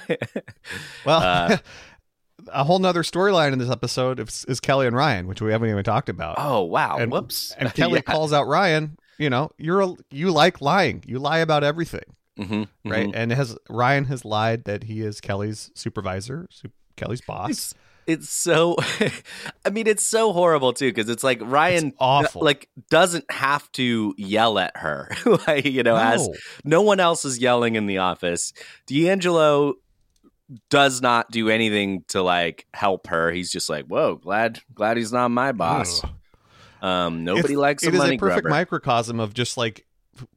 Well. A whole nother storyline in this episode is Kelly and Ryan, which we haven't even talked about. Oh, wow. Whoops. And Kelly calls out Ryan, you like lying. You lie about everything. Right. And Ryan has lied that he is Kelly's supervisor, Kelly's boss. It's so, I mean, it's so horrible too, because it's like Ryan doesn't have to yell at her, as no one else is yelling in the office. D'Angelo does not do anything to like help her. He's just like, whoa, glad he's not my boss. Nobody likes a money grubber. It is a perfect microcosm of just like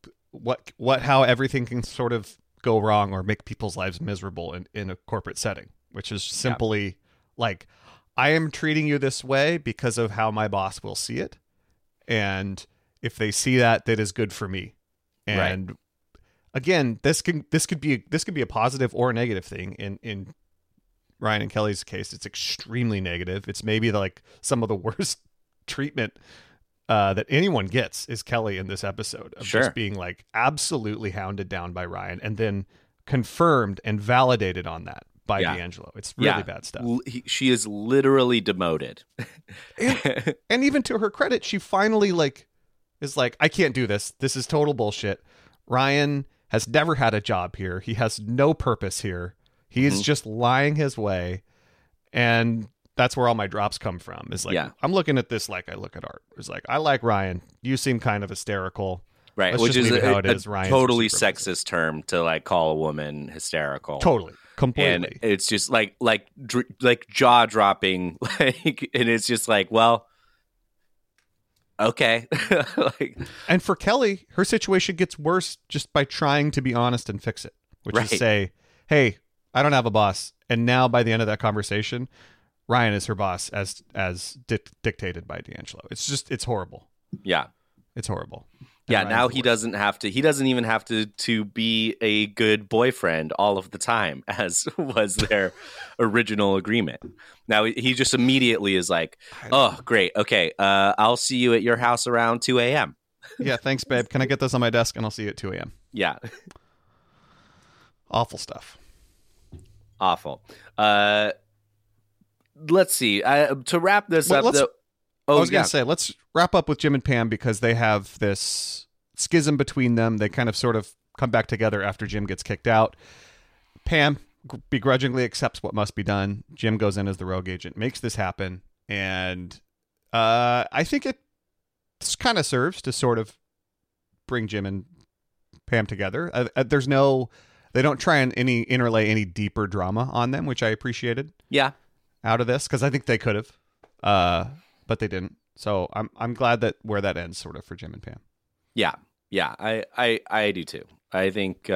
how everything can sort of go wrong or make people's lives miserable in a corporate setting, which is simply like, I am treating you this way because of how my boss will see it, and if they see that is good for me. And again, this could be a positive or a negative thing. In Ryan and Kelly's case, it's extremely negative. It's maybe like some of the worst treatment that anyone gets is Kelly in this episode of Sure. just being like absolutely hounded down by Ryan and then confirmed and validated on that by Yeah. D'Angelo. It's really bad stuff. She is literally demoted. And even to her credit, she finally is like, I can't do this. This is total bullshit. Ryan has never had a job here. He has no purpose here. He is just lying his way. And that's where all my drops come from. Is like, I'm looking at this like I look at art. It's like, I like Ryan. You seem kind of hysterical. Right, Let's which just is leave it how it a is. Ryan's totally your supervisor. sexist term to like call a woman hysterical. Totally. Completely. And it's just like jaw dropping, like, and it's just like, well, okay. And for Kelly, her situation gets worse just by trying to be honest and fix it, which is say, hey, I don't have a boss. And now by the end of that conversation, Ryan is her boss as dictated by D'Angelo. It's horrible. Yeah. It's horrible. And Yeah, Ryan's now the he worst. doesn't even have to be a good boyfriend all of the time, as was their original agreement. Now he just immediately is like, oh, great. Okay. I'll see you at your house around 2 a.m. Yeah, thanks, babe. Can I get this on my desk and I'll see you at 2 a.m. Yeah. Awful stuff. Awful. Let's see. To wrap this up, though. I was going to say, let's wrap up with Jim and Pam because they have this schism between them. They kind of sort of come back together after Jim gets kicked out. Pam begrudgingly accepts what must be done. Jim goes in as the rogue agent, makes this happen. And I think it kind of serves to sort of bring Jim and Pam together. They don't try and interlay any deeper drama on them, which I appreciated. Yeah. Out of this, because I think they could have. But they didn't. So I'm glad that where that ends sort of for Jim and Pam. Yeah. I do too. I think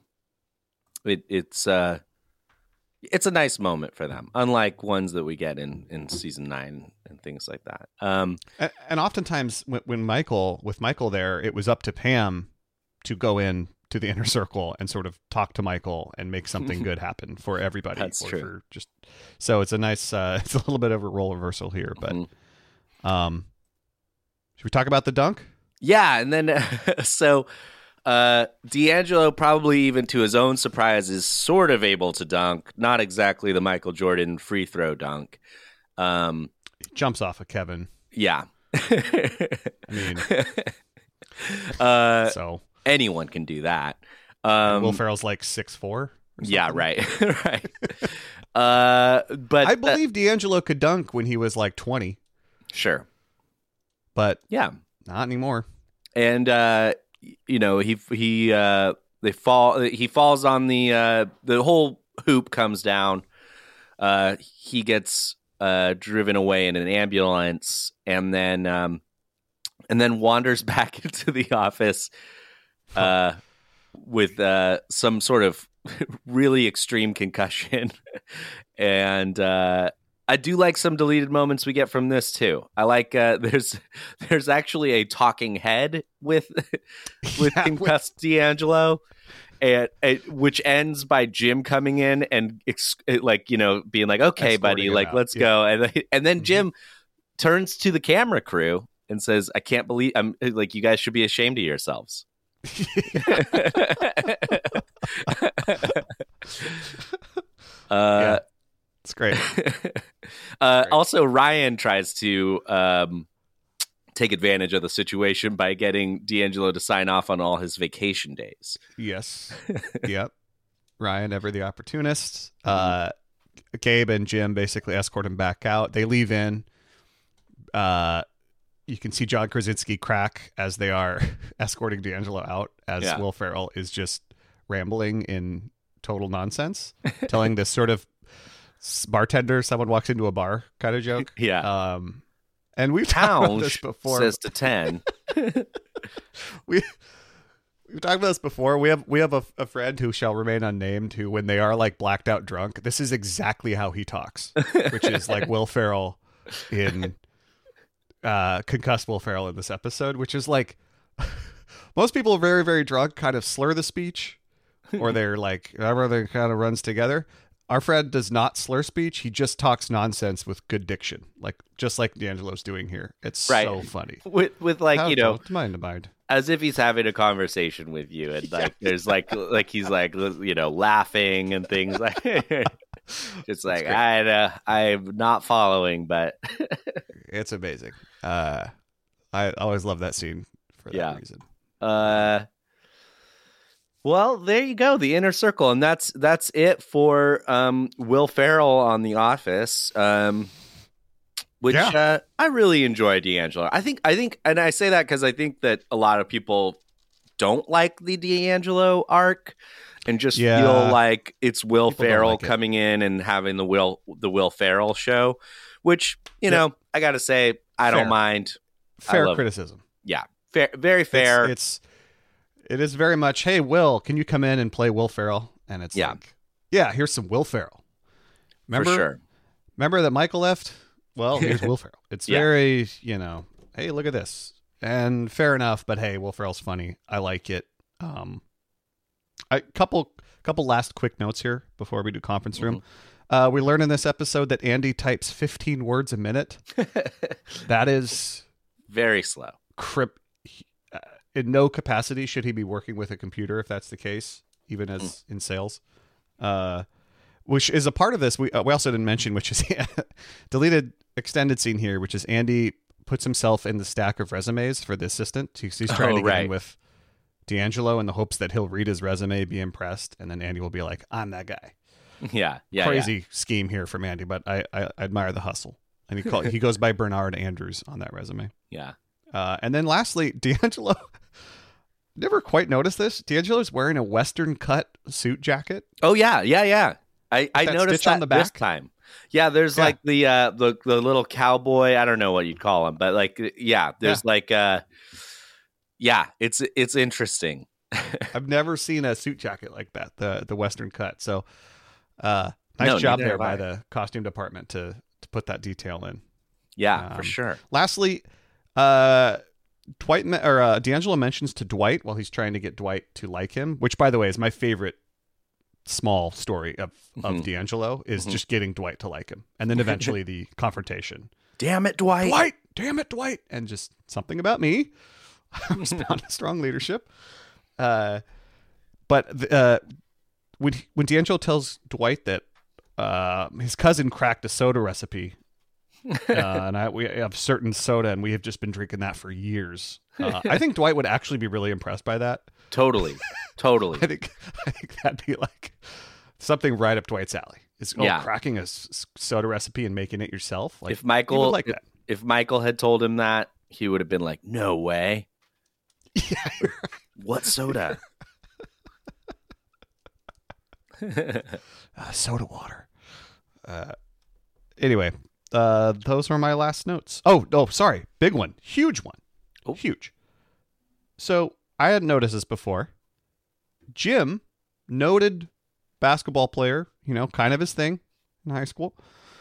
it's a nice moment for them, unlike ones that we get in season 9 and things like that. And oftentimes when Michael there, it was up to Pam to go in to the inner circle and sort of talk to Michael and make something good happen for everybody. That's true. So it's a nice, it's a little bit of a role reversal here, but. Should we talk about the dunk? Yeah, and then so D'Angelo, probably even to his own surprise, is sort of able to dunk. Not exactly the Michael Jordan free throw dunk. Jumps off of Kevin. Yeah. I mean, so anyone can do that. Will Ferrell's like 6'4". Yeah, right, right. But I believe D'Angelo could dunk when he was like 20. Sure. But yeah, not anymore. And he falls on the whole hoop comes down. He gets driven away in an ambulance and then wanders back into the office with some sort of really extreme concussion. And I do like some deleted moments we get from this too. I like there's actually a talking head with concussed D'Angelo, and which ends by Jim coming in and being like, "Okay, buddy, like let's go," and then Jim turns to the camera crew and says, "I can't believe I'm like you guys should be ashamed of yourselves." Yeah. It's great. Also, Ryan tries to take advantage of the situation by getting D'Angelo to sign off on all his vacation days. Yes. Yep. Ryan, ever the opportunist. Gabe and Jim basically escort him back out. They leave in. You can see John Krasinski crack as they are escorting D'Angelo out, as Will Ferrell is just rambling in total nonsense, telling this sort of bartender, someone walks into a bar kind of joke. Yeah. And we've talked about this before. Says to 10. We've talked about this before. We have a friend who shall remain unnamed who, when they are like blacked out drunk, this is exactly how he talks, which is like Will Ferrell in concussed Will Ferrell in this episode, which is like most people are very, very drunk kind of slur the speech, or they're like, everything kind of runs together. Our Fred does not slur speech. He just talks nonsense with good diction, just like D'Angelo's doing here. It's so funny. With like, mind. As if he's having a conversation with you, and like there's like he's like laughing and things like. Just like I'm not following, but it's amazing. I always love that scene for that reason. Well, there you go, The Inner Circle, and that's it for Will Ferrell on The Office, which I really enjoy. D'Angelo, I think, and I say that because I think that a lot of people don't like the D'Angelo arc, and just feel like it's Will Ferrell coming in and having the Will Ferrell show, which I gotta say I don't mind. Fair criticism. Yeah, fair, very fair. It is very much, hey, Will, can you come in and play Will Ferrell? And it's here's some Will Ferrell. Remember that Michael left? Well, here's Will Ferrell. It's very, hey, look at this. And fair enough, but hey, Will Ferrell's funny. I like it. A couple last quick notes here before we do conference room. We learn in this episode that Andy types 15 words a minute. That is very slow. In no capacity should he be working with a computer if that's the case, even as in sales. Which is a part of this. We also didn't mention, which is deleted extended scene here, which is Andy puts himself in the stack of resumes for the assistant. He's trying to get in with D'Angelo in the hopes that he'll read his resume, be impressed, and then Andy will be like, I'm that guy. Crazy scheme here from Andy, but I admire the hustle. And he goes by Bernard Andrews on that resume. Yeah. And then lastly, D'Angelo, never quite noticed this. D'Angelo's wearing a Western cut suit jacket. Oh, yeah. I noticed that on the back this time. Yeah, there's like the little cowboy, I don't know what you'd call him, but like, there's it's interesting. I've never seen a suit jacket like that, the Western cut. So nice job there by the costume department to put that detail in. Yeah, for sure. Lastly, D'Angelo mentions to Dwight while he's trying to get Dwight to like him, which by the way is my favorite small story of D'Angelo is just getting Dwight to like him. And then eventually the confrontation. Damn it, Dwight. Damn it, Dwight. And just something about me. I was bound to strong leadership. But when D'Angelo tells Dwight that his cousin cracked a soda recipe, and we have certain soda, and we have just been drinking that for years. I think Dwight would actually be really impressed by that. Totally. I think that'd be like something right up Dwight's alley. Is cracking a soda recipe and making it yourself. Like, if Michael had told him that, he would have been like, "No way." Yeah. What soda? Soda water. Anyway, those were my last notes. Oh, sorry. Big one. Huge one. Oh. Huge. So I hadn't noticed this before. Jim, noted basketball player, kind of his thing in high school.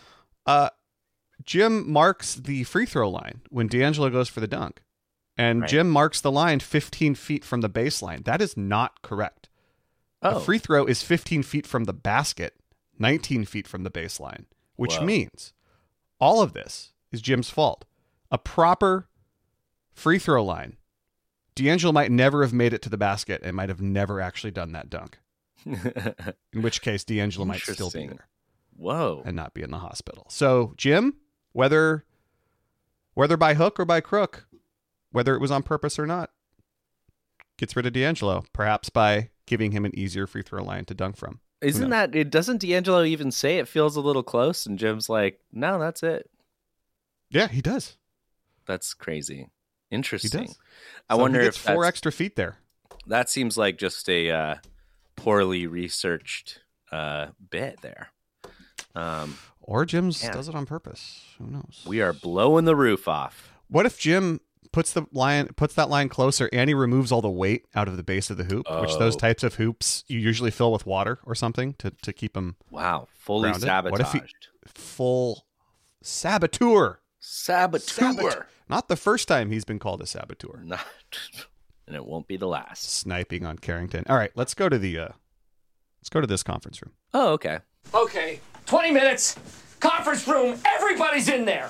Jim marks the free throw line when D'Angelo goes for the dunk. And Jim marks the line 15 feet from the baseline. That is not correct. A free throw is 15 feet from the basket, 19 feet from the baseline, which means all of this is Jim's fault. A proper free throw line. D'Angelo might never have made it to the basket and might have never actually done that dunk. In which case, D'Angelo might still be there. Whoa. And not be in the hospital. So, Jim, whether by hook or by crook, whether it was on purpose or not, gets rid of D'Angelo, perhaps by giving him an easier free throw line to dunk from. Doesn't D'Angelo even say it feels a little close? And Jim's like, no, that's it. Yeah, he does. That's crazy. Interesting. He does. I wonder if 4 extra feet there. That seems like just a poorly researched bit there. Or Jim does it on purpose. Who knows? We are blowing the roof off. What if Jim puts that line closer and he removes all the weight out of the base of the hoop, which those types of hoops you usually fill with water or something to keep them fully grounded. sabotaged. What if full saboteur? Saboteur. Not the first time he's been called a saboteur. Not, and it won't be the last. Sniping on Carrington. All right, let's go to this conference room. Oh, okay. Okay, 20 minutes. Conference room. Everybody's in there.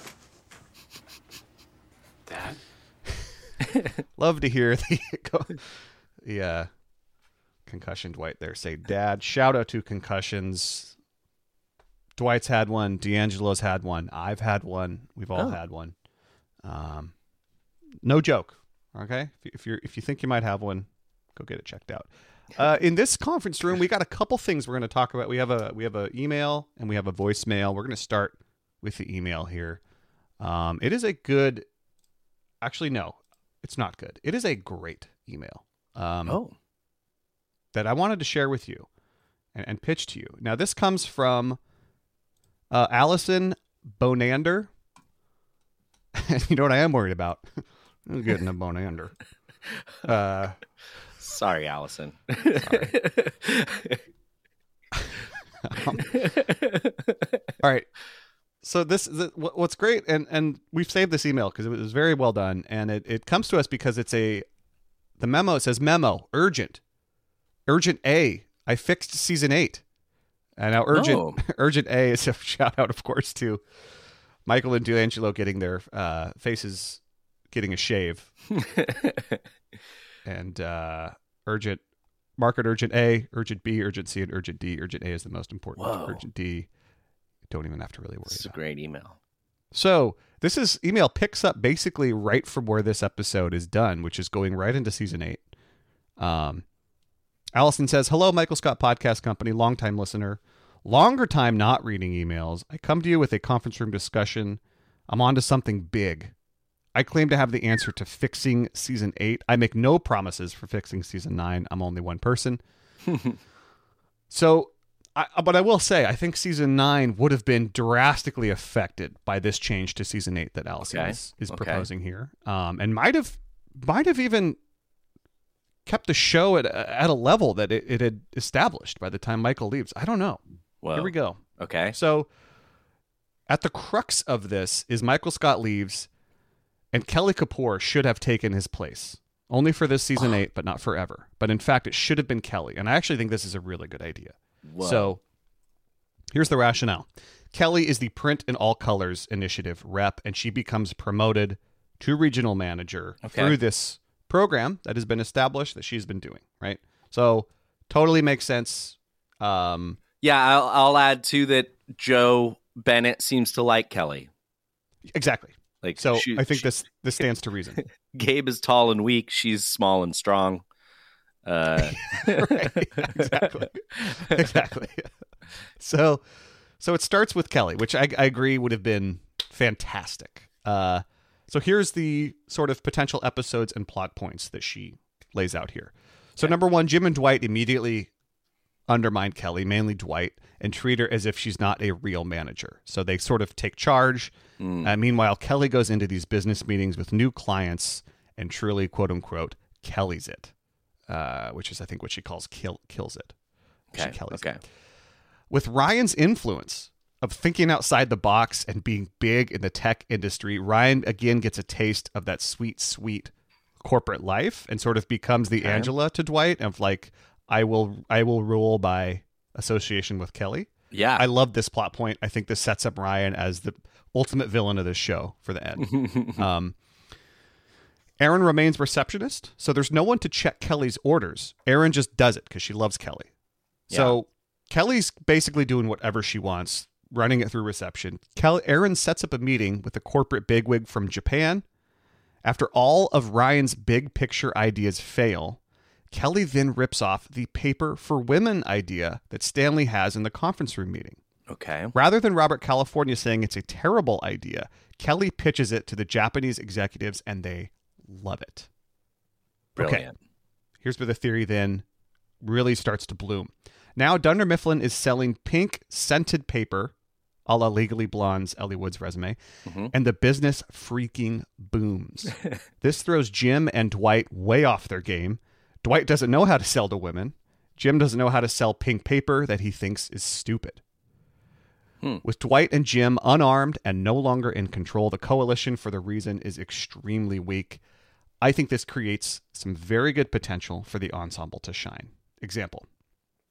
Dad? Love to hear the concussion Dwight there say dad. Shout out to concussions. Dwight's had one. D'Angelo's had one. I've had one. We've all had one. No joke. Okay, if you think you might have one, go get it checked out. In this conference room, we got a couple things we're going to talk about. We have a email and we have a voicemail. We're going to start with the email here. It is a good. Actually, no, it's not good. It is a great email. That I wanted to share with you and pitch to you. Now, this comes from Allison Bonander. And you know what I am worried about? I'm getting a Bonander. Sorry, Allison. Sorry. All right. So what's great, and we've saved this email because it was very well done, and it comes to us because the memo, it says memo, urgent A. I fixed season 8. And now urgent A is a shout out, of course, to Michael and D'Angelo getting their faces getting a shave. And mark it urgent A, urgent B, urgent C, and urgent D. Urgent A is the most important. Whoa. Urgent D, don't even have to really worry about. It's a great email. So this email picks up basically right from where this episode is done, which is going right into season 8. Allison says, hello, Michael Scott Podcast Company, longtime listener, longer time not reading emails. I come to you with a conference room discussion. I'm on to something big. I claim to have the answer to fixing season 8. I make no promises for fixing season 9. I'm only one person. But I will say, I think season 9 would have been drastically affected by this change to season 8 that Allison is proposing here, and might have even kept the show at a level that it had established by the time Michael leaves. I don't know. Whoa. Here we go. Okay. So at the crux of this is Michael Scott leaves, and Kelly Kapoor should have taken his place. Only for this season 8, but not forever. But in fact, it should have been Kelly. And I actually think this is a really good idea. Whoa. So here's the rationale. Kelly is the Print in All Colors initiative rep, and she becomes promoted to regional manager through this program that has been established that she's been doing, right? So totally makes sense. Yeah, I'll add too that Joe Bennett seems to like Kelly. Exactly. Like, so I think this stands to reason. Gabe is tall and weak. She's small and strong. Right, exactly. So it starts with Kelly, which I agree would have been fantastic. So here's the sort of potential episodes and plot points that she lays out here. So number 1, Jim and Dwight immediately undermine Kelly, mainly Dwight, and treat her as if she's not a real manager. So they sort of take charge. Meanwhile, Kelly goes into these business meetings with new clients and truly, quote unquote, Kelly's it, which is, I think, what she calls kills it. Okay. With Ryan's influence of thinking outside the box and being big in the tech industry, Ryan again gets a taste of that sweet, sweet corporate life and sort of becomes the Angela to Dwight of like, I will rule by association with Kelly. Yeah. I love this plot point. I think this sets up Ryan as the ultimate villain of this show for the end. Erin remains receptionist, so there's no one to check Kelly's orders. Erin just does it because she loves Kelly. So Kelly's basically doing whatever she wants, running it through reception. Erin sets up a meeting with a corporate bigwig from Japan. After all of Ryan's big picture ideas fail, Kelly then rips off the paper for women idea that Stanley has in the conference room meeting. Okay. Rather than Robert California saying it's a terrible idea, Kelly pitches it to the Japanese executives and they love it. Brilliant. Okay. Here's where the theory then really starts to bloom. Now Dunder Mifflin is selling pink scented paper, a la Legally Blonde's Ellie Wood's resume, and the business freaking booms. This throws Jim and Dwight way off their game. Dwight doesn't know how to sell to women. Jim doesn't know how to sell pink paper that he thinks is stupid. With Dwight and Jim unarmed and no longer in control, the coalition for the reason is extremely weak. I think this creates some very good potential for the ensemble to shine. Example.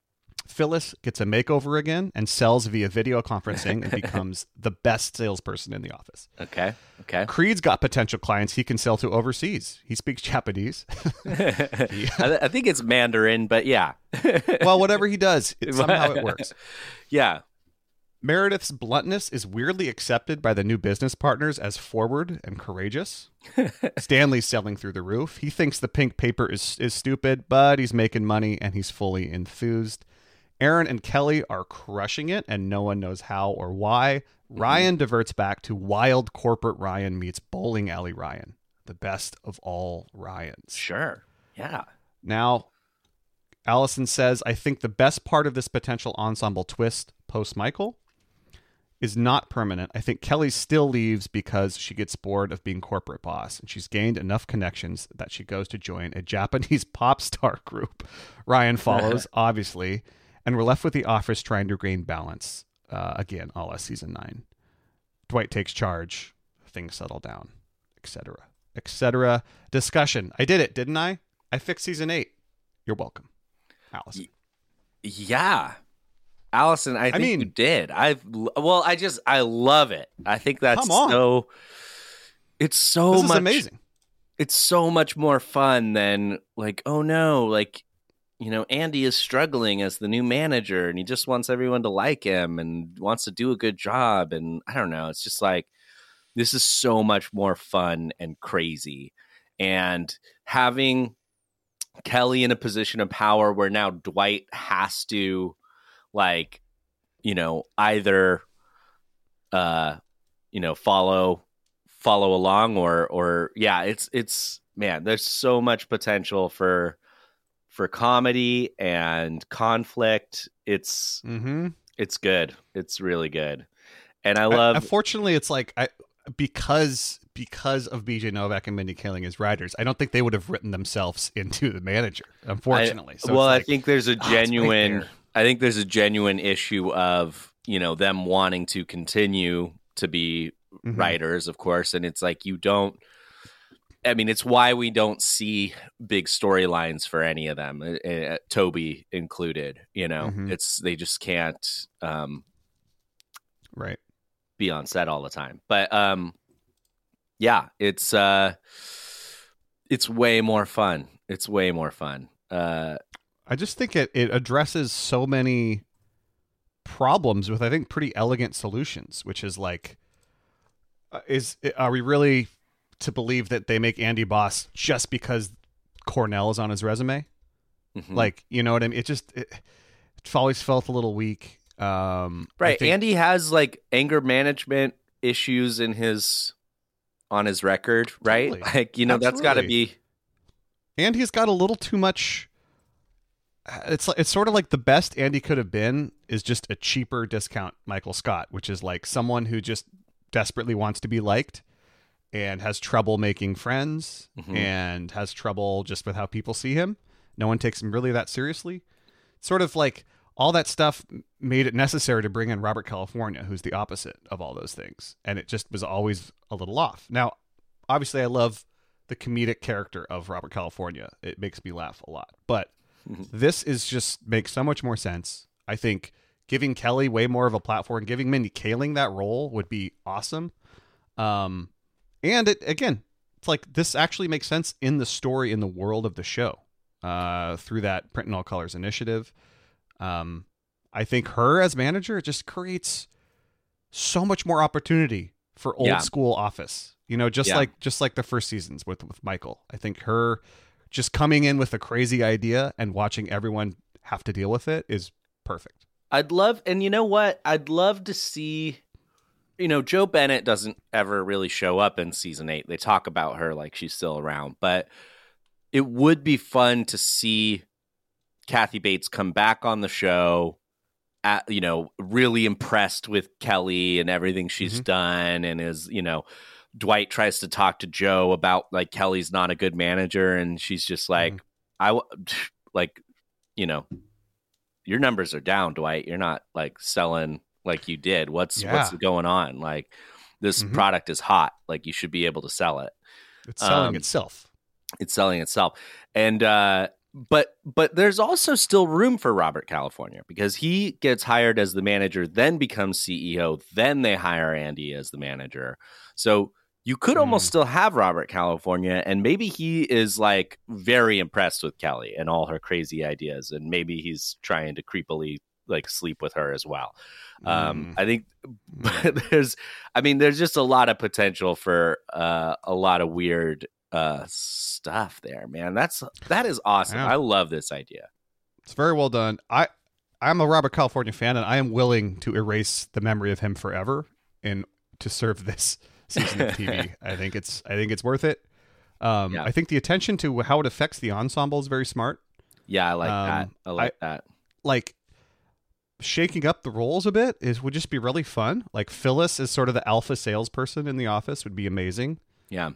Phyllis gets a makeover again and sells via video conferencing and becomes the best salesperson in the office. Okay. Creed's got potential clients he can sell to overseas. He speaks Japanese. I think it's Mandarin, but yeah. Well, whatever he does, somehow it works. Yeah. Meredith's bluntness is weirdly accepted by the new business partners as forward and courageous. Stanley's selling through the roof. He thinks the pink paper is stupid, but he's making money and he's fully enthused. Aaron and Kelly are crushing it, and no one knows how or why. Ryan diverts back to wild corporate Ryan meets bowling alley Ryan, the best of all Ryans. Sure. Yeah. Now, Allison says, I think the best part of this potential ensemble twist post-Michael is not permanent. I think Kelly still leaves because she gets bored of being corporate boss, and she's gained enough connections that she goes to join a Japanese pop star group. Ryan follows, obviously, and we're left with the office trying to gain balance. Again, a la season 9. Dwight takes charge. Things settle down, etc. etc. Discussion. I did it, didn't I? I fixed season 8. You're welcome, Allison. Yeah. Allison, I think you did. I love it. I think that's so. It's so this much is amazing. It's so much more fun than like, oh no, like, you know, Andy is struggling as the new manager and he just wants everyone to like him and wants to do a good job. And I don't know. It's just like, this is so much more fun and crazy. And having Kelly in a position of power where now Dwight has to, like, you know, either follow along or yeah, it's man, there's so much potential for comedy and conflict. It's good. It's really good. And I love unfortunately it's like because of BJ Novak and Mindy Kaling as writers, I don't think they would have written themselves into the manager, unfortunately. I think there's a genuine issue of, you know, them wanting to continue to be writers, of course. And it's like, it's why we don't see big storylines for any of them, Toby included, you know, they just can't be on set all the time. But yeah, it's way more fun. It's way more fun. I just think it addresses so many problems with, I think, pretty elegant solutions, which is like, are we really to believe that they make Andy boss just because Cornell is on his resume? Like, you know what I mean? It always felt a little weak. Right. Andy has like anger management issues on his record, right? Totally. Like, you know, that's got to be. And he's got a little too much. It's sort of like the best Andy could have been is just a cheaper discount Michael Scott, which is like someone who just desperately wants to be liked and has trouble making friends and has trouble just with how people see him. No one takes him really that seriously. Sort of like all that stuff made it necessary to bring in Robert California, who's the opposite of all those things. And it just was always a little off. Now, obviously I love the comedic character of Robert California. It makes me laugh a lot, but this is just makes so much more sense. I think giving Kelly way more of a platform, giving Mindy Kaling that role would be awesome. And it's like this actually makes sense in the story, in the world of the show, through that Print in All Colors initiative. I think her as manager, it just creates so much more opportunity for old school Office. You know, just like the first seasons with Michael. I think her just coming in with a crazy idea and watching everyone have to deal with it is perfect. And you know what? I'd love to see, you know, Jo Bennett doesn't ever really show up in season 8. They talk about her like she's still around, but it would be fun to see Kathy Bates come back on the show, really impressed with Kelly and everything she's done, and is, you know, Dwight tries to talk to Joe about like Kelly's not a good manager, and she's just like, you know, your numbers are down, Dwight. You're not like selling like you did. What's going on? Like, this product is hot. Like, you should be able to sell it. It's selling itself. It's selling itself. And But there's also still room for Robert California because he gets hired as the manager, then becomes CEO, then they hire Andy as the manager. So you could almost still have Robert California, and maybe he is like very impressed with Kelly and all her crazy ideas, and maybe he's trying to creepily like sleep with her as well. I think there's just a lot of potential for a lot of weird stuff there, man. That is awesome. Yeah. I love this idea. It's very well done. I'm a Robert California fan, and I am willing to erase the memory of him forever and to serve this season of TV. I think it's worth it. I think the attention to how it affects the ensemble is very smart. Yeah, I like that. I like that. Like shaking up the roles a bit would just be really fun. Like Phyllis is sort of the alpha salesperson in the office would be amazing. Yeah.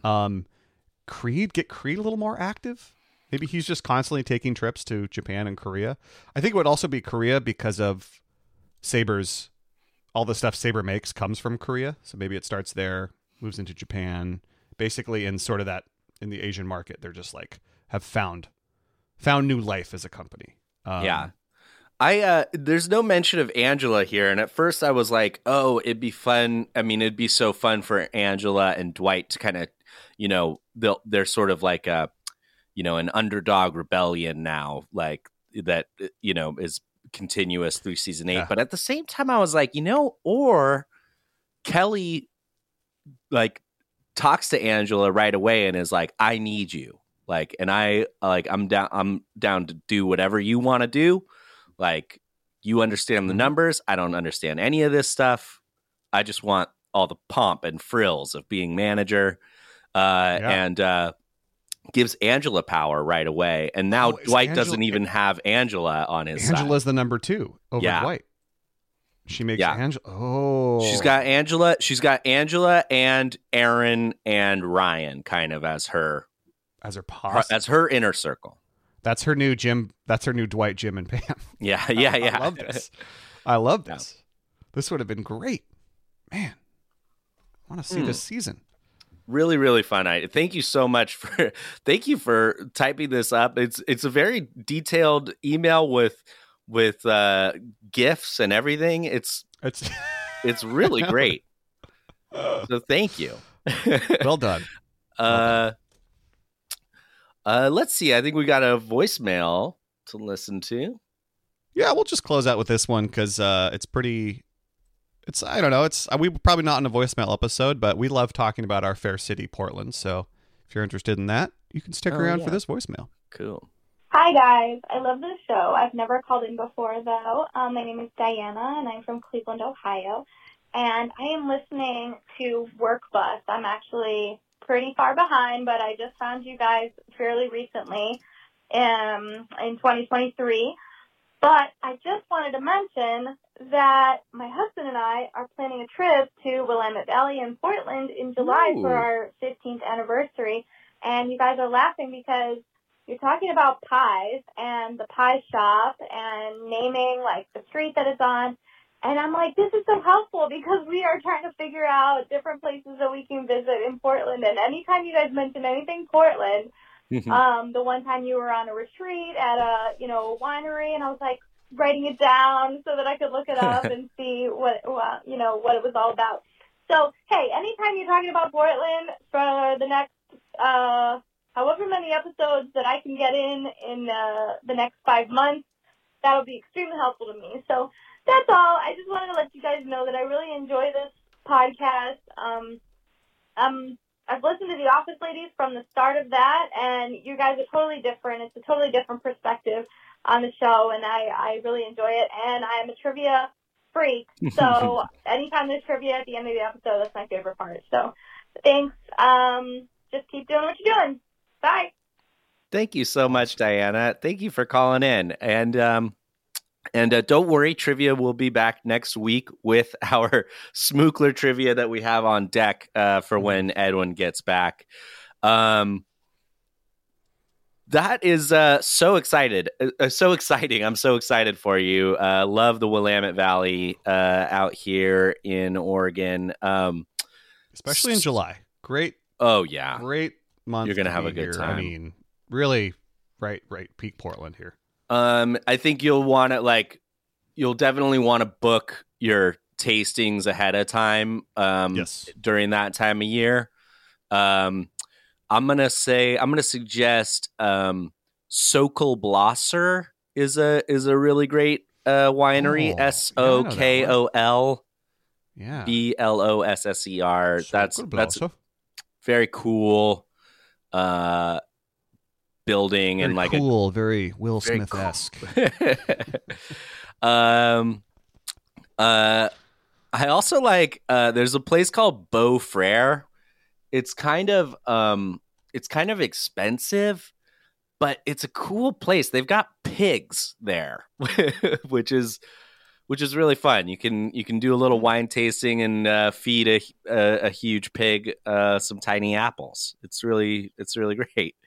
Get Creed a little more active. Maybe he's just constantly taking trips to Japan and Korea. I think it would also be Korea because of Saber's, all the stuff Saber makes comes from Korea. So maybe it starts there, moves into Japan, basically in sort of that, in the Asian market, they're just like have found new life as a company. Yeah. There's no mention of Angela here. And at first I was like, oh, it'd be fun. I mean, it'd be so fun for Angela and Dwight to kind of, they're sort of like a, an underdog rebellion now, like that, is continuous through season 8. Yeah. But at the same time, I was like, or Kelly like talks to Angela right away and is like, I need you. Like, and I'm down to do whatever you want to do. Like, you understand the numbers. I don't understand any of this stuff. I just want all the pomp and frills of being manager. And gives Angela power right away. And now Dwight doesn't even have Angela on his side. Angela's the number 2 over Dwight. She makes Angela. Oh, she's got Angela and Aaron and Ryan kind of as her posse. As her inner circle. That's her new Jim. That's her new Dwight, Jim, and Pam. Yeah. I love this. This would have been great, man. I want to see this season. Really, really fun idea. Thank you so much for typing this up. It's a very detailed email with GIFs and everything. It's really great. So thank you. Well done. Let's see. I think we got a voicemail to listen to. Yeah, we'll just close out with this one because it's pretty. I don't know. We probably not in a voicemail episode, but we love talking about our fair city, Portland. So if you're interested in that, you can stick around for this voicemail. Cool. Hi, guys. I love this show. I've never called in before, though. My name is Diana, and I'm from Cleveland, Ohio. And I am listening to Work Bus. I'm actually pretty far behind, but I just found you guys fairly recently in 2023. But I just wanted to mention that my husband and I are planning a trip to Willamette Valley in Portland in July for our 15th anniversary. And you guys are laughing because you're talking about pies and the pie shop and naming like the street that it's on. And I'm like, this is so helpful because we are trying to figure out different places that we can visit in Portland. And anytime you guys mention anything Portland, the one time you were on a retreat at a winery, and I was like writing it down so that I could look it up and see what it was all about. So, hey, anytime you're talking about Portland for the next however many episodes that I can get in the next 5 months, that would be extremely helpful to me. So that's all. I just wanted to let you guys know that I really enjoy this podcast. I've listened to The Office Ladies from the start of that, and you guys are totally different. It's a totally different perspective on the show, and I really enjoy it. And I am a trivia freak, so anytime there's trivia at the end of the episode, that's my favorite part. So thanks. Just keep doing what you're doing. Bye. Thank you so much, Diana. Thank you for calling in. And don't worry, trivia will be back next week with our Smookler trivia that we have on deck for when Edwin gets back. That is so exciting. I'm so excited for you. Love the Willamette Valley out here in Oregon. Especially in July. Great. Oh, yeah. Great month. You're going to have a good time. I mean, really right peak Portland here. I think you'll definitely want to book your tastings ahead of time. Yes. During that time of year. I'm gonna suggest Sokol Blosser is a really great winery. Sokol Blosser. That's very cool building, very and like cool, very Will Smith-esque. I also like there's a place called Beau Frere. It's kind of expensive, but it's a cool place. They've got pigs there, which is really fun. You can do a little wine tasting and feed a huge pig some tiny apples. It's really great.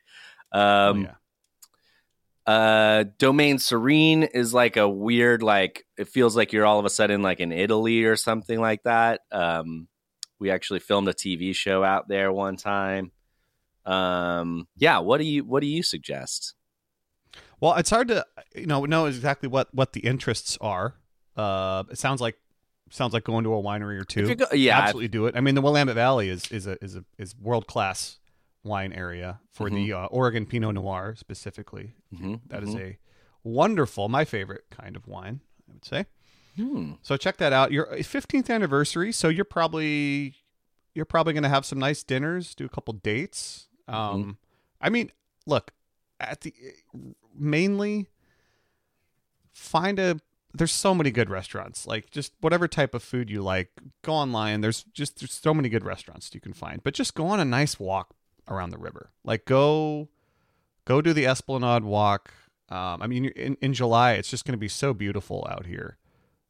Domaine Serene is like a weird, like, it feels like you're all of a sudden like in Italy or something like that. We actually filmed a TV show out there one time. What do you suggest? Well, it's hard to know exactly what the interests are. It sounds like going to a winery or two. Absolutely do it. I mean, the Willamette Valley is world class wine area for the Oregon Pinot Noir specifically. That is a wonderful, my favorite kind of wine, I would say. So check that out. Your 15th anniversary, so you're probably going to have some nice dinners, do a couple dates. I mean, look, mainly there's so many good restaurants. Like, just whatever type of food you like, go online. There's so many good restaurants you can find. But just go on a nice walk around the river. Like, go do the Esplanade Walk. I mean, in July, it's just going to be so beautiful out here.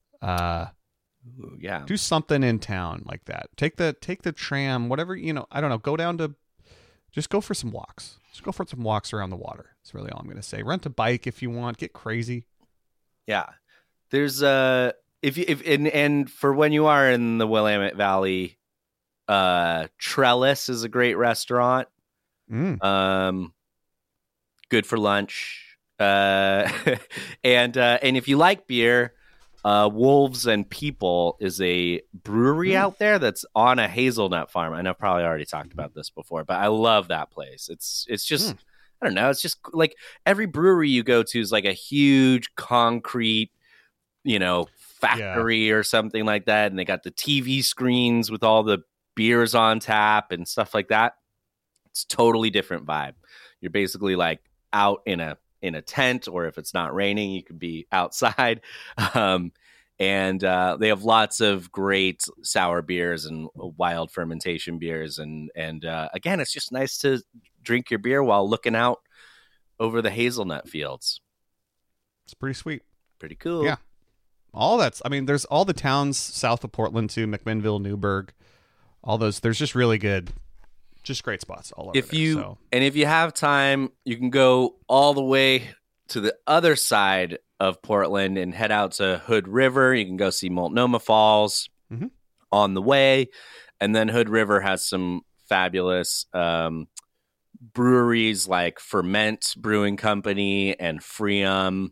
Do something in town like that. Take the tram, whatever, I don't know, just go for some walks. Just go for some walks around the water. That's really all I'm going to say. Rent a bike if you want, get crazy. Yeah. There's if for when you are in the Willamette Valley, Trellis is a great restaurant. Good for lunch. And if you like beer, Wolves and People is a brewery out there that's on a hazelnut farm. I know I've probably already talked about this before, but I love that place. It's just I don't know. It's just like every brewery you go to is like a huge concrete, factory or something like that, and they got the TV screens with all the beers on tap and stuff like that. It's totally different vibe. You're basically like out in a tent, or if it's not raining, you could be outside. And they have lots of great sour beers and wild fermentation beers. And again, it's just nice to drink your beer while looking out over the hazelnut fields. It's pretty sweet. Pretty cool. Yeah. There's all the towns south of Portland too, McMinnville, Newburgh, all those. There's just really good, just great spots all over And if you have time, you can go all the way to the other side of Portland and head out to Hood River. You can go see Multnomah Falls on the way. And then Hood River has some fabulous breweries like Ferment Brewing Company and Freum,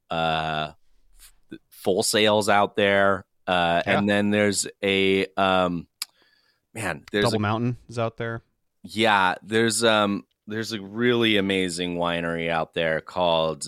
Full Sails out there. And then there's there's Double Mountain is out there. Yeah, there's a really amazing winery out there called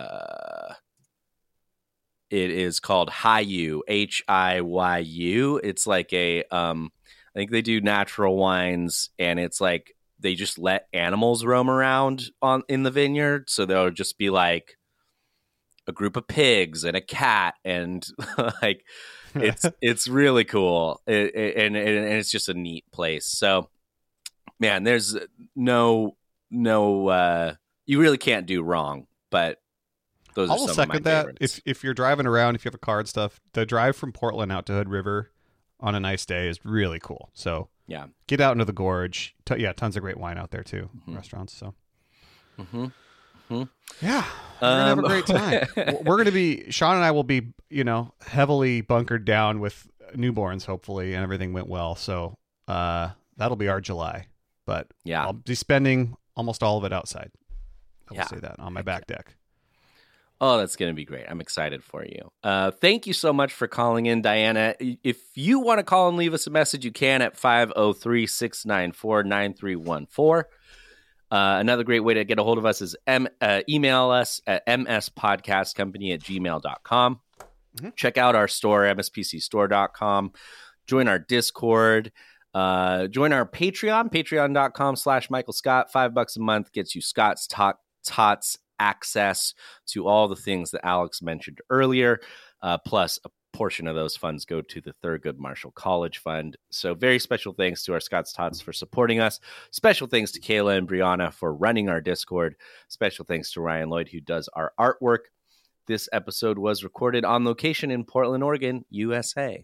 it is called Hiyu, Hiyu. It's like I think they do natural wines, and it's like they just let animals roam around in the vineyard, so there'll just be like a group of pigs and a cat, and like it's really cool, and it's just a neat place. So, man, there's no you really can't do wrong. But those are some of my favorites. If you're driving around, if you have a car and stuff, the drive from Portland out to Hood River on a nice day is really cool. So yeah, get out into the gorge. Tons of great wine out there too, restaurants. So. Yeah, we're gonna have a great time. We're gonna be Sean and I will be, heavily bunkered down with newborns, hopefully, and everything went well. So that'll be our July. But yeah, I'll be spending almost all of it outside. I will say that on my back deck. Oh, that's going to be great. I'm excited for you. Thank you so much for calling in, Diana. If you want to call and leave us a message, you can at 503-694-9314. Another great way to get a hold of us is email us at mspodcastcompany@gmail.com. Mm-hmm. Check out our store, mspcstore.com. Join our Discord. Join our Patreon, patreon.com/Michael Scott. $5 a month gets you Scott's Tots access to all the things that Alex mentioned earlier. Plus, a portion of those funds go to the Thurgood Marshall College Fund. So very special thanks to our Scott's Tots for supporting us. Special thanks to Kayla and Brianna for running our Discord. Special thanks to Ryan Lloyd, who does our artwork. This episode was recorded on location in Portland, Oregon, USA.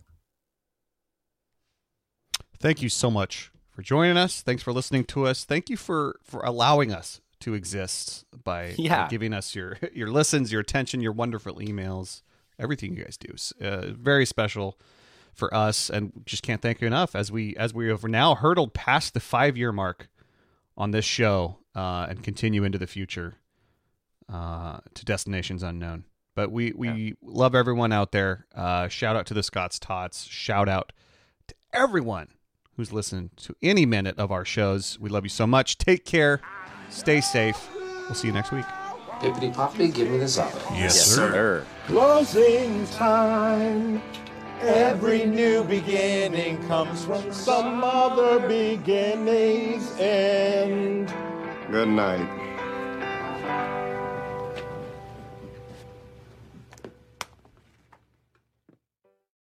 Thank you so much for joining us. Thanks for listening to us. Thank you for allowing us to exist by giving us your listens, your attention, your wonderful emails, everything you guys do. Very special for us, and just can't thank you enough as we have now hurdled past the 5-year mark on this show and continue into the future to destinations unknown. But we love everyone out there. Shout out to the Scott's Tots. Shout out to everyone who's listened to any minute of our shows. We love you so much. Take care. Stay safe. We'll see you next week. Pippity poppity, give me the zombie. Yes, sir. Closing time. Every new beginning comes from some other beginning's end. Good night.